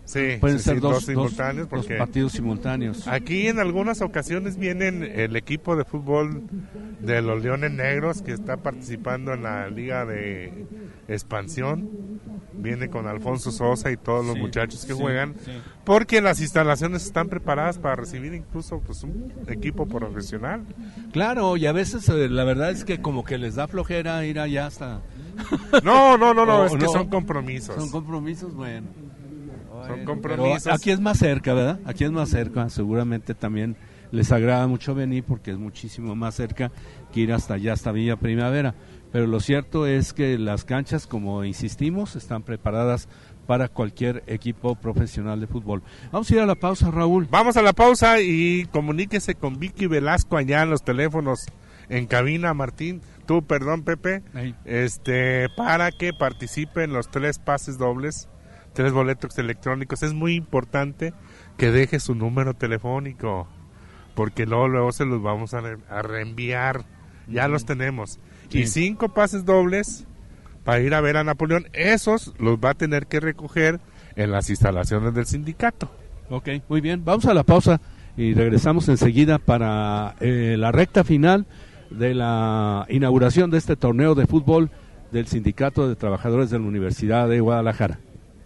Sí, pueden sí, ser sí, dos, dos simultáneos. dos Porque partidos simultáneos. aquí en algunas ocasiones vienen el equipo de fútbol de los Leones Negros que está participando en la Liga de Expansión. Viene con Alfonso Sosa y todos los Sí, muchachos que sí, juegan, sí. porque las instalaciones están preparadas para recibir incluso pues un equipo profesional. Claro, y a veces eh, la verdad es que como que les da flojera ir allá hasta... No, no, no, no, O es que son compromisos. Son compromisos, bueno. Son Bueno, compromisos. pero aquí es más cerca, ¿verdad? Aquí es más cerca, seguramente también les agrada mucho venir porque es muchísimo más cerca que ir hasta allá, hasta Villa Primavera. Pero lo cierto es que las canchas, como insistimos, están preparadas para cualquier equipo profesional de fútbol. Vamos a ir a la pausa, Raúl. Vamos a la pausa y comuníquese con Vicky Velasco allá en los teléfonos en cabina, Martín, tú, perdón, Pepe, Ahí. este, para que participe en los tres pases dobles, tres boletos electrónicos. Es muy importante que deje su número telefónico, porque luego, luego se los vamos a, re- a reenviar. Ya Ujú. los tenemos. Sí. Y cinco pases dobles para ir a ver a Napoleón. Esos los va a tener que recoger en las instalaciones del sindicato. Ok, muy bien. Vamos a la pausa y regresamos enseguida para eh, la recta final de la inauguración de este torneo de fútbol del Sindicato de Trabajadores de la Universidad de Guadalajara.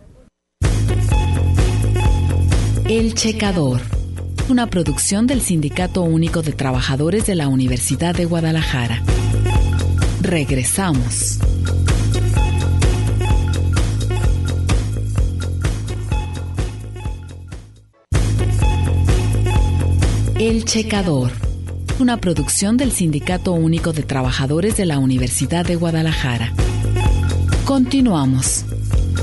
El Checador, una producción del Sindicato Único de Trabajadores de la Universidad de Guadalajara. Regresamos. El Checador, una producción del Sindicato Único de Trabajadores de la Universidad de Guadalajara. Continuamos.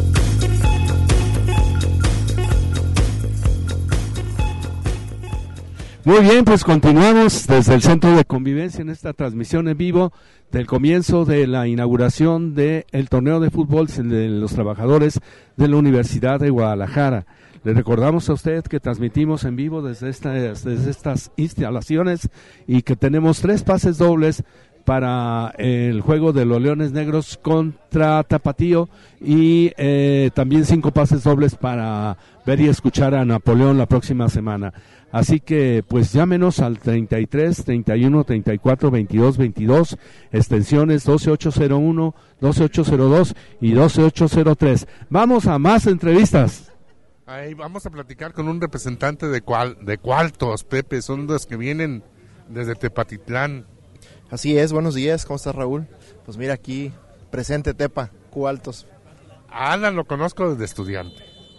Muy bien, pues continuamos desde el Centro de Convivencia en esta transmisión en vivo del comienzo de la inauguración del torneo de fútbol de los trabajadores de la Universidad de Guadalajara. Le recordamos a usted que transmitimos en vivo desde, esta, desde estas instalaciones y que tenemos tres pases dobles para el juego de los Leones Negros contra Tapatío y eh, también cinco pases dobles para ver y escuchar a Napoleón la próxima semana. Así que pues llámenos al treinta y tres, treinta y uno, treinta y cuatro, veintidós, veintidós, extensiones doce ocho cero uno, doce ocho cero dos y doce ocho cero tres. Vamos a más entrevistas. Ahí vamos a platicar con un representante de cual, de Cualtos, Pepe, son los que vienen desde Tepatitlán. Así es, buenos días, ¿cómo estás, Raúl? Pues mira aquí, presente Tepa, Cualtos. Alan lo conozco desde estudiante.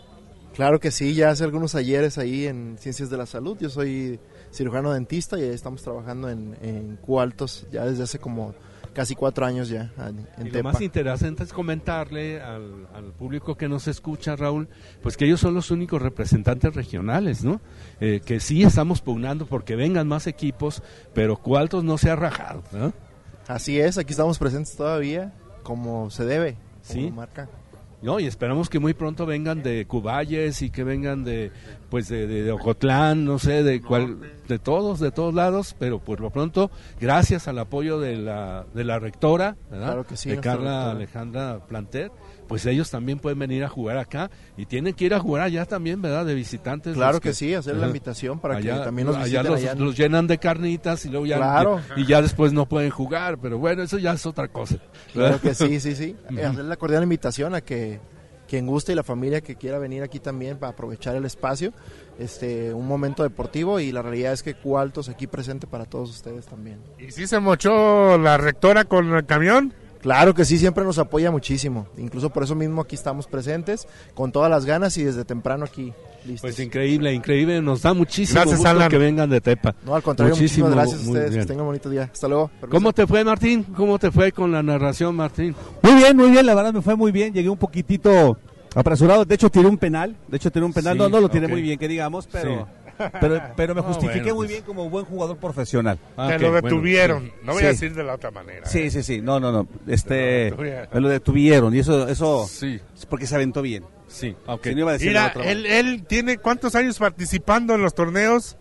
Claro que sí, ya hace algunos ayeres ahí en Ciencias de la Salud. Yo soy cirujano dentista y ahí estamos trabajando en, en Cualtos ya desde hace como casi cuatro años ya en, en Y lo Tepa. más interesante es comentarle al, al público que nos escucha, Raúl, pues que ellos son los únicos representantes regionales, ¿no? Eh, que sí estamos pugnando porque vengan más equipos, pero Cualtos no se ha rajado, ¿no? Así es, aquí estamos presentes todavía como se debe, como Sí. marca. No, y esperamos que muy pronto vengan de Cuballes y que vengan de pues de, de, de Ocotlán, no sé, de cual, de todos, de todos lados, pero por lo pronto, gracias al apoyo de la de la rectora, ¿verdad? Claro que sí, de nuestra Carla rectora. Alejandra Planter, pues ellos también pueden venir a jugar acá y tienen que ir a jugar allá también, ¿verdad? De visitantes. Claro los que sí, hacer la ajá. invitación para que Allá- también nos allá visiten los, allá en- los llenan de carnitas y luego ya Claro. y ya después no pueden jugar, pero bueno, eso ya es otra cosa. Claro que sí, sí, sí. Ujú. Eh, Hacer la cordial invitación a que quien guste y la familia que quiera venir aquí también para aprovechar el espacio, este, un momento deportivo, y la realidad es que Cualtos aquí presente para todos ustedes también. ¿Y si se mochó la rectora con el camión? Claro que sí, siempre nos apoya muchísimo. Incluso por eso mismo aquí estamos presentes, con todas las ganas y desde temprano aquí listos. Pues increíble, increíble, nos da muchísimo Gracias, gusto Alan. que vengan de Tepa. No, al contrario, Muchísimo, muchísimas gracias a muy ustedes. bien. Que tengan un bonito día. Hasta luego. Permiso. ¿Cómo te fue, Martín? ¿Cómo te fue con la narración, Martín? Muy bien, muy bien, la verdad me fue muy bien, llegué un poquitito apresurado, de hecho tiré un penal, de hecho tiré un penal, Sí, no, no lo tiré ok. muy bien, que digamos, pero Sí. pero, pero me Ah, justifiqué bueno, muy pues. bien como buen jugador profesional. Te lo detuvieron, no voy a decir de la otra manera. Sí, ¿eh? sí, sí, no, no, no, este, Te lo detuvieron. me lo detuvieron y eso, eso, sí. es porque se aventó bien. Sí, Si no iba a decir de Mira, otra él, él tiene cuántos años participando en los torneos.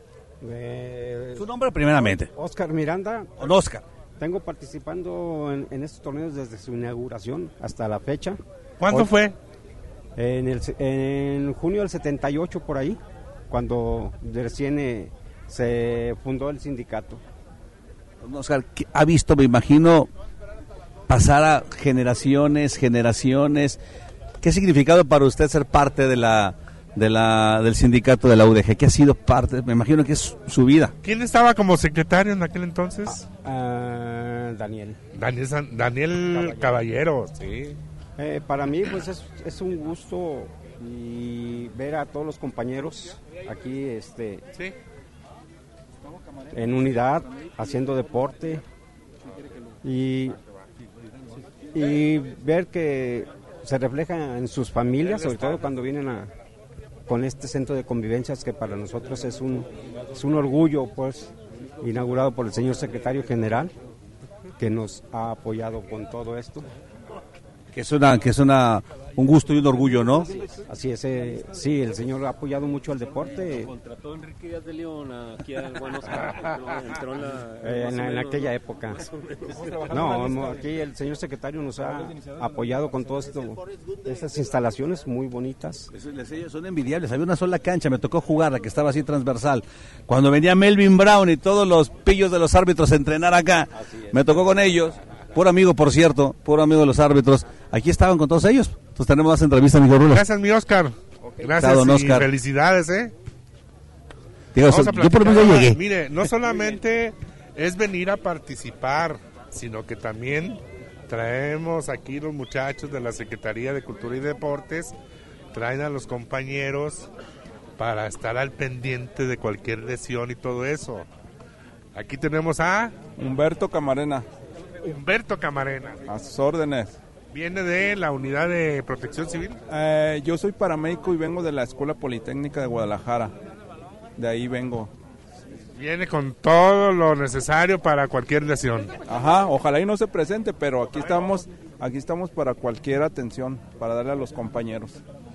Su nombre primeramente. Oscar Miranda. Don Oscar. Tengo participando en, en estos torneos desde su inauguración hasta la fecha. ¿Cuándo Hoy- fue? en, el, en junio del setenta y ocho por ahí, cuando recién eh, se fundó el sindicato. Oscar, ha visto, me imagino, pasar a generaciones, generaciones. ¿Qué ha significado para usted ser parte de la, de la, del sindicato de la U D G? ¿Qué ha sido parte? Me imagino que es su vida. ¿Quién estaba como secretario en aquel entonces? Uh, Daniel. Daniel, San, Daniel Caballero, sí. Eh, para mí, pues es, es un gusto y ver a todos los compañeros aquí, este, ¿sí? en unidad, haciendo deporte y, y ver que se refleja en sus familias, sobre todo cuando vienen a, con este centro de convivencias que para nosotros es un, es un orgullo, pues, inaugurado por el señor secretario general, que nos ha apoyado con todo esto. Que es una, que es una, un gusto y un orgullo, ¿no? Así es, eh, sí, el señor ha apoyado mucho al deporte. Contrató a Enrique Díaz de León aquí al Buenos Aires, entró en, la, eh, en, en aquella época. No, aquí el señor secretario nos ha apoyado con todo esto, estas instalaciones muy bonitas. Son envidiables, había una sola cancha, me tocó jugar, la que estaba así transversal. Cuando venía Melvin Brown y todos los pillos de los árbitros a entrenar acá, me tocó con ellos. Puro amigo, por cierto, puro amigo de los árbitros. Aquí estaban con todos ellos. Entonces tenemos más entrevistas, amigo Rulo. Gracias, mi Oscar. Gracias don y Oscar. Felicidades, ¿eh? Digo, so, yo por lo menos llegué. Mire, no solamente es venir a participar, sino que también traemos aquí los muchachos de la Secretaría de Cultura y Deportes, traen a los compañeros para estar al pendiente de cualquier lesión y todo eso. Aquí tenemos a... Humberto Camarena. Humberto Camarena. A sus órdenes. ¿Viene de la Unidad de Protección Civil? Eh, yo soy paramédico y vengo de la Escuela Politécnica de Guadalajara. De ahí vengo. Viene con todo lo necesario para cualquier lesión. Ajá, ojalá y no se presente, pero aquí estamos, aquí estamos para cualquier atención, para darle a los compañeros.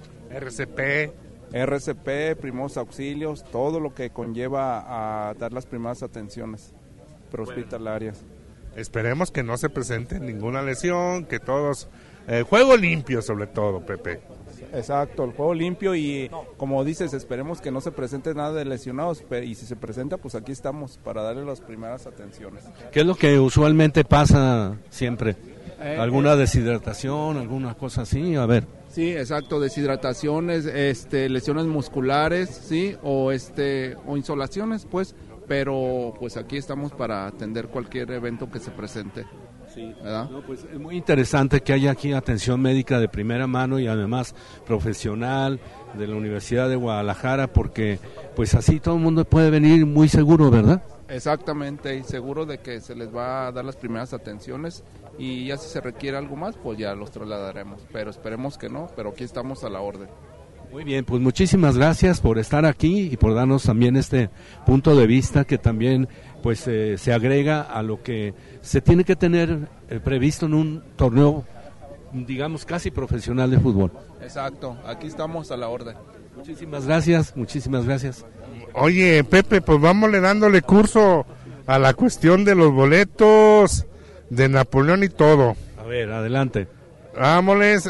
R C P. R C P, primeros auxilios, todo lo que conlleva a dar las primeras atenciones prehospitalarias. Bueno. Esperemos que no se presente ninguna lesión, que todos... Eh, juego limpio sobre todo, Pepe. Exacto, el juego limpio y como dices, esperemos que no se presente nada de lesionados y si se presenta, pues aquí estamos para darle las primeras atenciones. ¿Qué es lo que usualmente pasa siempre? Eh, ¿Alguna eh, deshidratación, alguna cosa así? A ver. Sí, exacto, deshidrataciones, este, lesiones musculares, sí, o este, o insolaciones, pues, pero pues aquí estamos para atender cualquier evento que se presente. Sí, no, pues es muy interesante que haya aquí atención médica de primera mano y además profesional de la Universidad de Guadalajara, porque pues así todo el mundo puede venir muy seguro, ¿verdad? Exactamente, y seguro de que se les va a dar las primeras atenciones y ya si se requiere algo más, pues ya los trasladaremos, pero esperemos que no, pero aquí estamos a la orden. Muy bien, pues muchísimas gracias por estar aquí y por darnos también este punto de vista que también pues eh, se agrega a lo que se tiene que tener eh, previsto en un torneo, digamos, casi profesional de fútbol. Exacto, aquí estamos a la orden. Muchísimas gracias, muchísimas gracias. Oye, Pepe, pues vámonos dándole curso a la cuestión de los boletos de Napoleón y todo. A ver, adelante. Vámonos,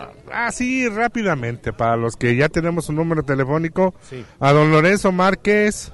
así rápidamente, para los que ya tenemos un número telefónico, sí. A don Lorenzo Márquez.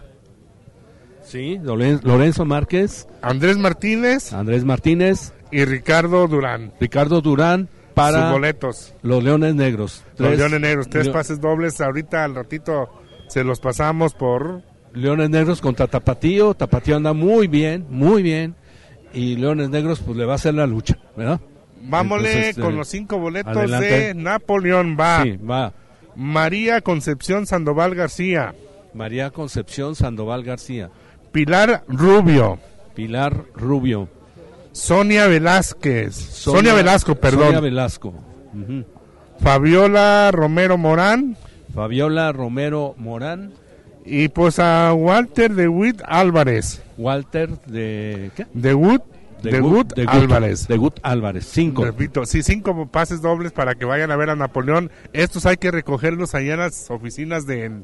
Sí, Lorenzo Márquez. Andrés Martínez. Andrés Martínez. Y Ricardo Durán. Ricardo Durán para sus boletos. Los Leones Negros. Tres, los Leones Negros, tres pases dobles, ahorita al ratito se los pasamos por... Leones Negros contra Tapatío, Tapatío anda muy bien, muy bien, y Leones Negros pues le va a hacer la lucha, ¿verdad? Vámonos con eh, los cinco boletos adelante. De Napoleón, va. Sí, va. María Concepción Sandoval García. María Concepción Sandoval García. Pilar Rubio. Pilar Rubio. Sonia Velázquez. Sonia, Sonia Velasco, perdón. Sonia Velasco. Uh-huh. Fabiola Romero Morán. Fabiola Romero Morán. Y pues a Walter de Witt Álvarez. Walter de... ¿qué? De Wood. De, de Wood Álvarez. De Wood Álvarez, cinco. Repito, sí, cinco pases dobles para que vayan a ver a Napoleón. Estos hay que recogerlos allá en las oficinas de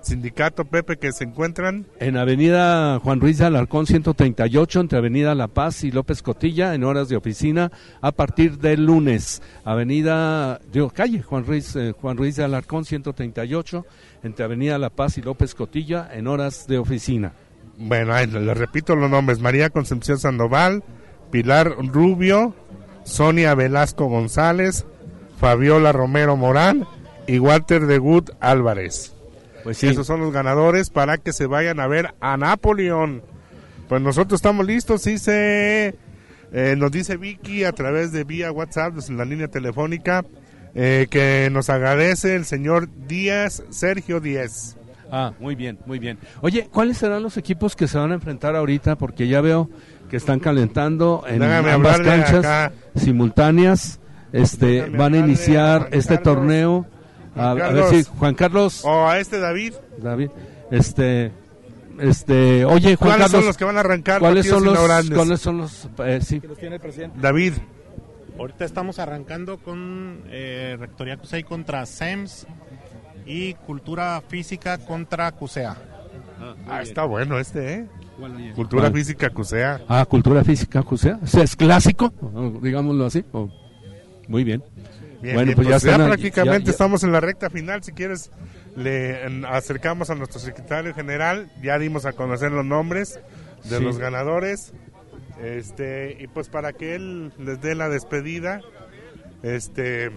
sindicato, Pepe, que se encuentran en Avenida Juan Ruiz de Alarcón ciento treinta y ocho, entre Avenida La Paz y López Cotilla, en horas de oficina a partir del lunes. Avenida, digo, calle Juan Ruiz, eh, Juan Ruiz de Alarcón ciento treinta y ocho, entre Avenida La Paz y López Cotilla, en horas de oficina. Bueno, ahí les repito los nombres: María Concepción Sandoval, Pilar Rubio, Sonia Velasco González, Fabiola Romero Morán y Walter de Gut Álvarez. Pues sí. Esos son los ganadores para que se vayan a ver a Napoleón. Pues nosotros estamos listos, sí se eh, nos dice Vicky a través de vía WhatsApp, desde la línea telefónica, eh, que nos agradece el señor Díaz, Sergio Díaz. Ah, muy bien, muy bien. Oye, ¿cuáles serán los equipos que se van a enfrentar ahorita? Porque ya veo que están calentando en Déjame ambas hablarle canchas acá. simultáneas. Este, Déjame van a hablarle iniciar a Juan este Carlos. torneo. A, Juan a ver Carlos. si Juan Carlos. O a este David. David, este, este, oye, Juan ¿Cuáles Carlos, son los que van a arrancar ¿Cuáles son partidos los, inaugurantes? cuáles son los, eh, sí. Que los tiene el presidente. David. Ahorita estamos arrancando con eh, Rectoría CUSEI contra S E M S y Cultura Física contra CUSEA. Ah, está bueno este, ¿eh? Cultura ¿Cuál? Física CUSEA. Ah, Cultura Física, o sea, ¿es clásico? Digámoslo así. Oh, muy bien. Bien, bueno, bien, pues, pues ya, ya están, prácticamente ya- ya- estamos en la recta final. Si quieres, le en, acercamos a nuestro secretario general. Ya dimos a conocer los nombres de Sí. los ganadores. Este, y pues para que él les dé la despedida, este,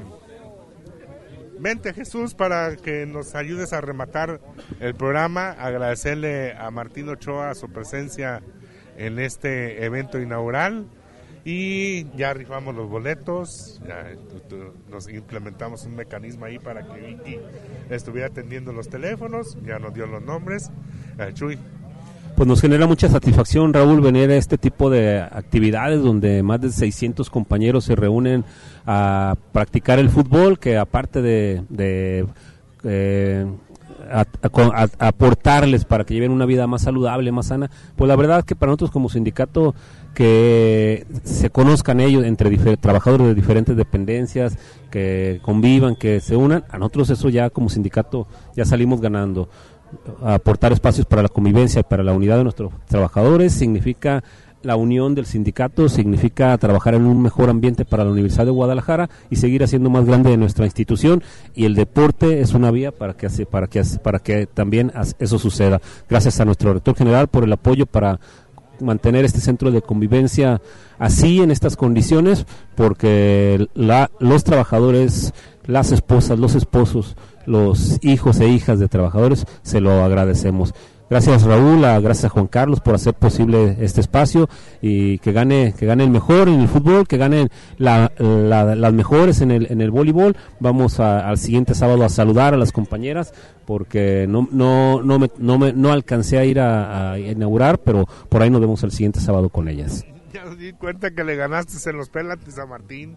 vente Jesús para que nos ayudes a rematar el programa. Agradecerle a Martín Ochoa su presencia en este evento inaugural. Y ya rifamos los boletos, ya tu- tu- nos implementamos un mecanismo ahí para que Vicky estuviera atendiendo los teléfonos, ya nos dio los nombres. Eh, Chuy. Pues nos genera mucha satisfacción, Raúl, venir a este tipo de actividades donde más de seiscientos compañeros se reúnen a practicar el fútbol, que aparte de, de eh, a- a- a- aportarles para que lleven una vida más saludable, más sana, pues la verdad que para nosotros como sindicato que se conozcan ellos entre difer- trabajadores de diferentes dependencias, que convivan, que se unan, a nosotros eso ya como sindicato ya salimos ganando. Aportar espacios para la convivencia, para la unidad de nuestros trabajadores, significa la unión del sindicato, significa trabajar en un mejor ambiente para la Universidad de Guadalajara y seguir haciendo más grande nuestra institución, y el deporte es una vía para que hace, para que hace- para que también as- eso suceda. Gracias a nuestro rector general por el apoyo para mantener este centro de convivencia así en estas condiciones, porque la, los trabajadores, las esposas, los esposos, los hijos e hijas de trabajadores, se lo agradecemos. Gracias Raúl, a, gracias a Juan Carlos por hacer posible este espacio y que gane que gane el mejor en el fútbol, que ganen la, la- las mejores en el en el voleibol. Vamos a- al siguiente sábado a saludar a las compañeras porque no no no me, no, me, no alcancé a ir a, a inaugurar, pero por ahí nos vemos el siguiente sábado con ellas. Ya me di cuenta que le ganaste en los pelantes a Martín.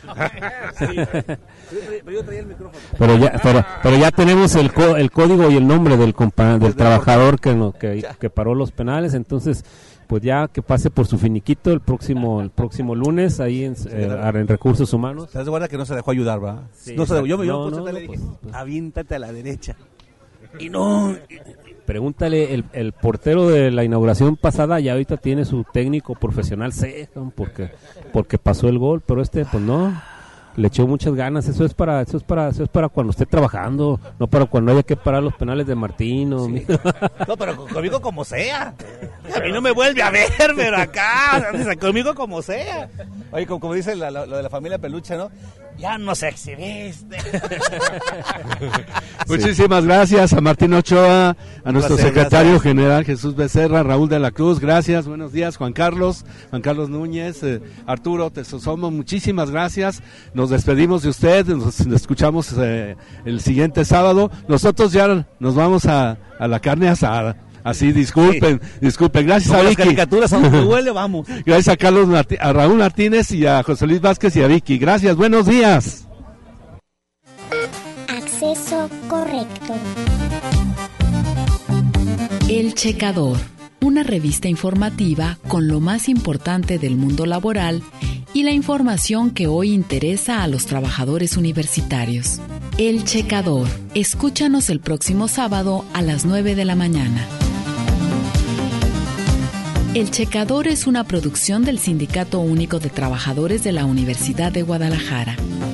Pero ya pero, pero ya tenemos el co- el código y el nombre del compa- del trabajador que, no, que que paró los penales, entonces pues ya que pase por su finiquito el próximo el próximo lunes ahí en, eh, en Recursos Humanos. ¿Te das cuenta que no se dejó ayudar, va? Sí, no se dejó. Yo, me- yo no, por no, suerte no, le pues, dije, aviéntate a la derecha. Y no. Pregúntale, el, el portero de la inauguración pasada ya ahorita tiene su técnico profesional C, porque porque pasó el gol, pero este pues no, le echó muchas ganas. Eso es para eso es para eso es para cuando esté trabajando, no para cuando haya que parar los penales de Martín o mi- No, pero con- conmigo como sea. A mí no me vuelve a ver, pero acá, o sea, conmigo como sea. Oye, como, como dice la- la- lo de la familia Peluche, ¿no? Ya nos exhibiste. Muchísimas gracias a Martín Ochoa, a nuestro placer, secretario gracias. general Jesús Becerra, Raúl de la Cruz, gracias, buenos días, Juan Carlos, Juan Carlos Núñez, eh, Arturo Tesosomo, muchísimas gracias, nos despedimos de usted, nos escuchamos eh, el siguiente sábado, nosotros ya nos vamos a, a la carne asada. Así, disculpen, disculpen, gracias Como a las Vicky. caricaturas, aunque huele, vamos. Gracias a Carlos Martí- a Raúl Martínez y a José Luis Vázquez y a Vicky. Gracias, buenos días. Acceso correcto. El Checador, una revista informativa con lo más importante del mundo laboral y la información que hoy interesa a los trabajadores universitarios. El Checador. Escúchanos el próximo sábado a las nueve de la mañana. El Checador es una producción del Sindicato Único de Trabajadores de la Universidad de Guadalajara.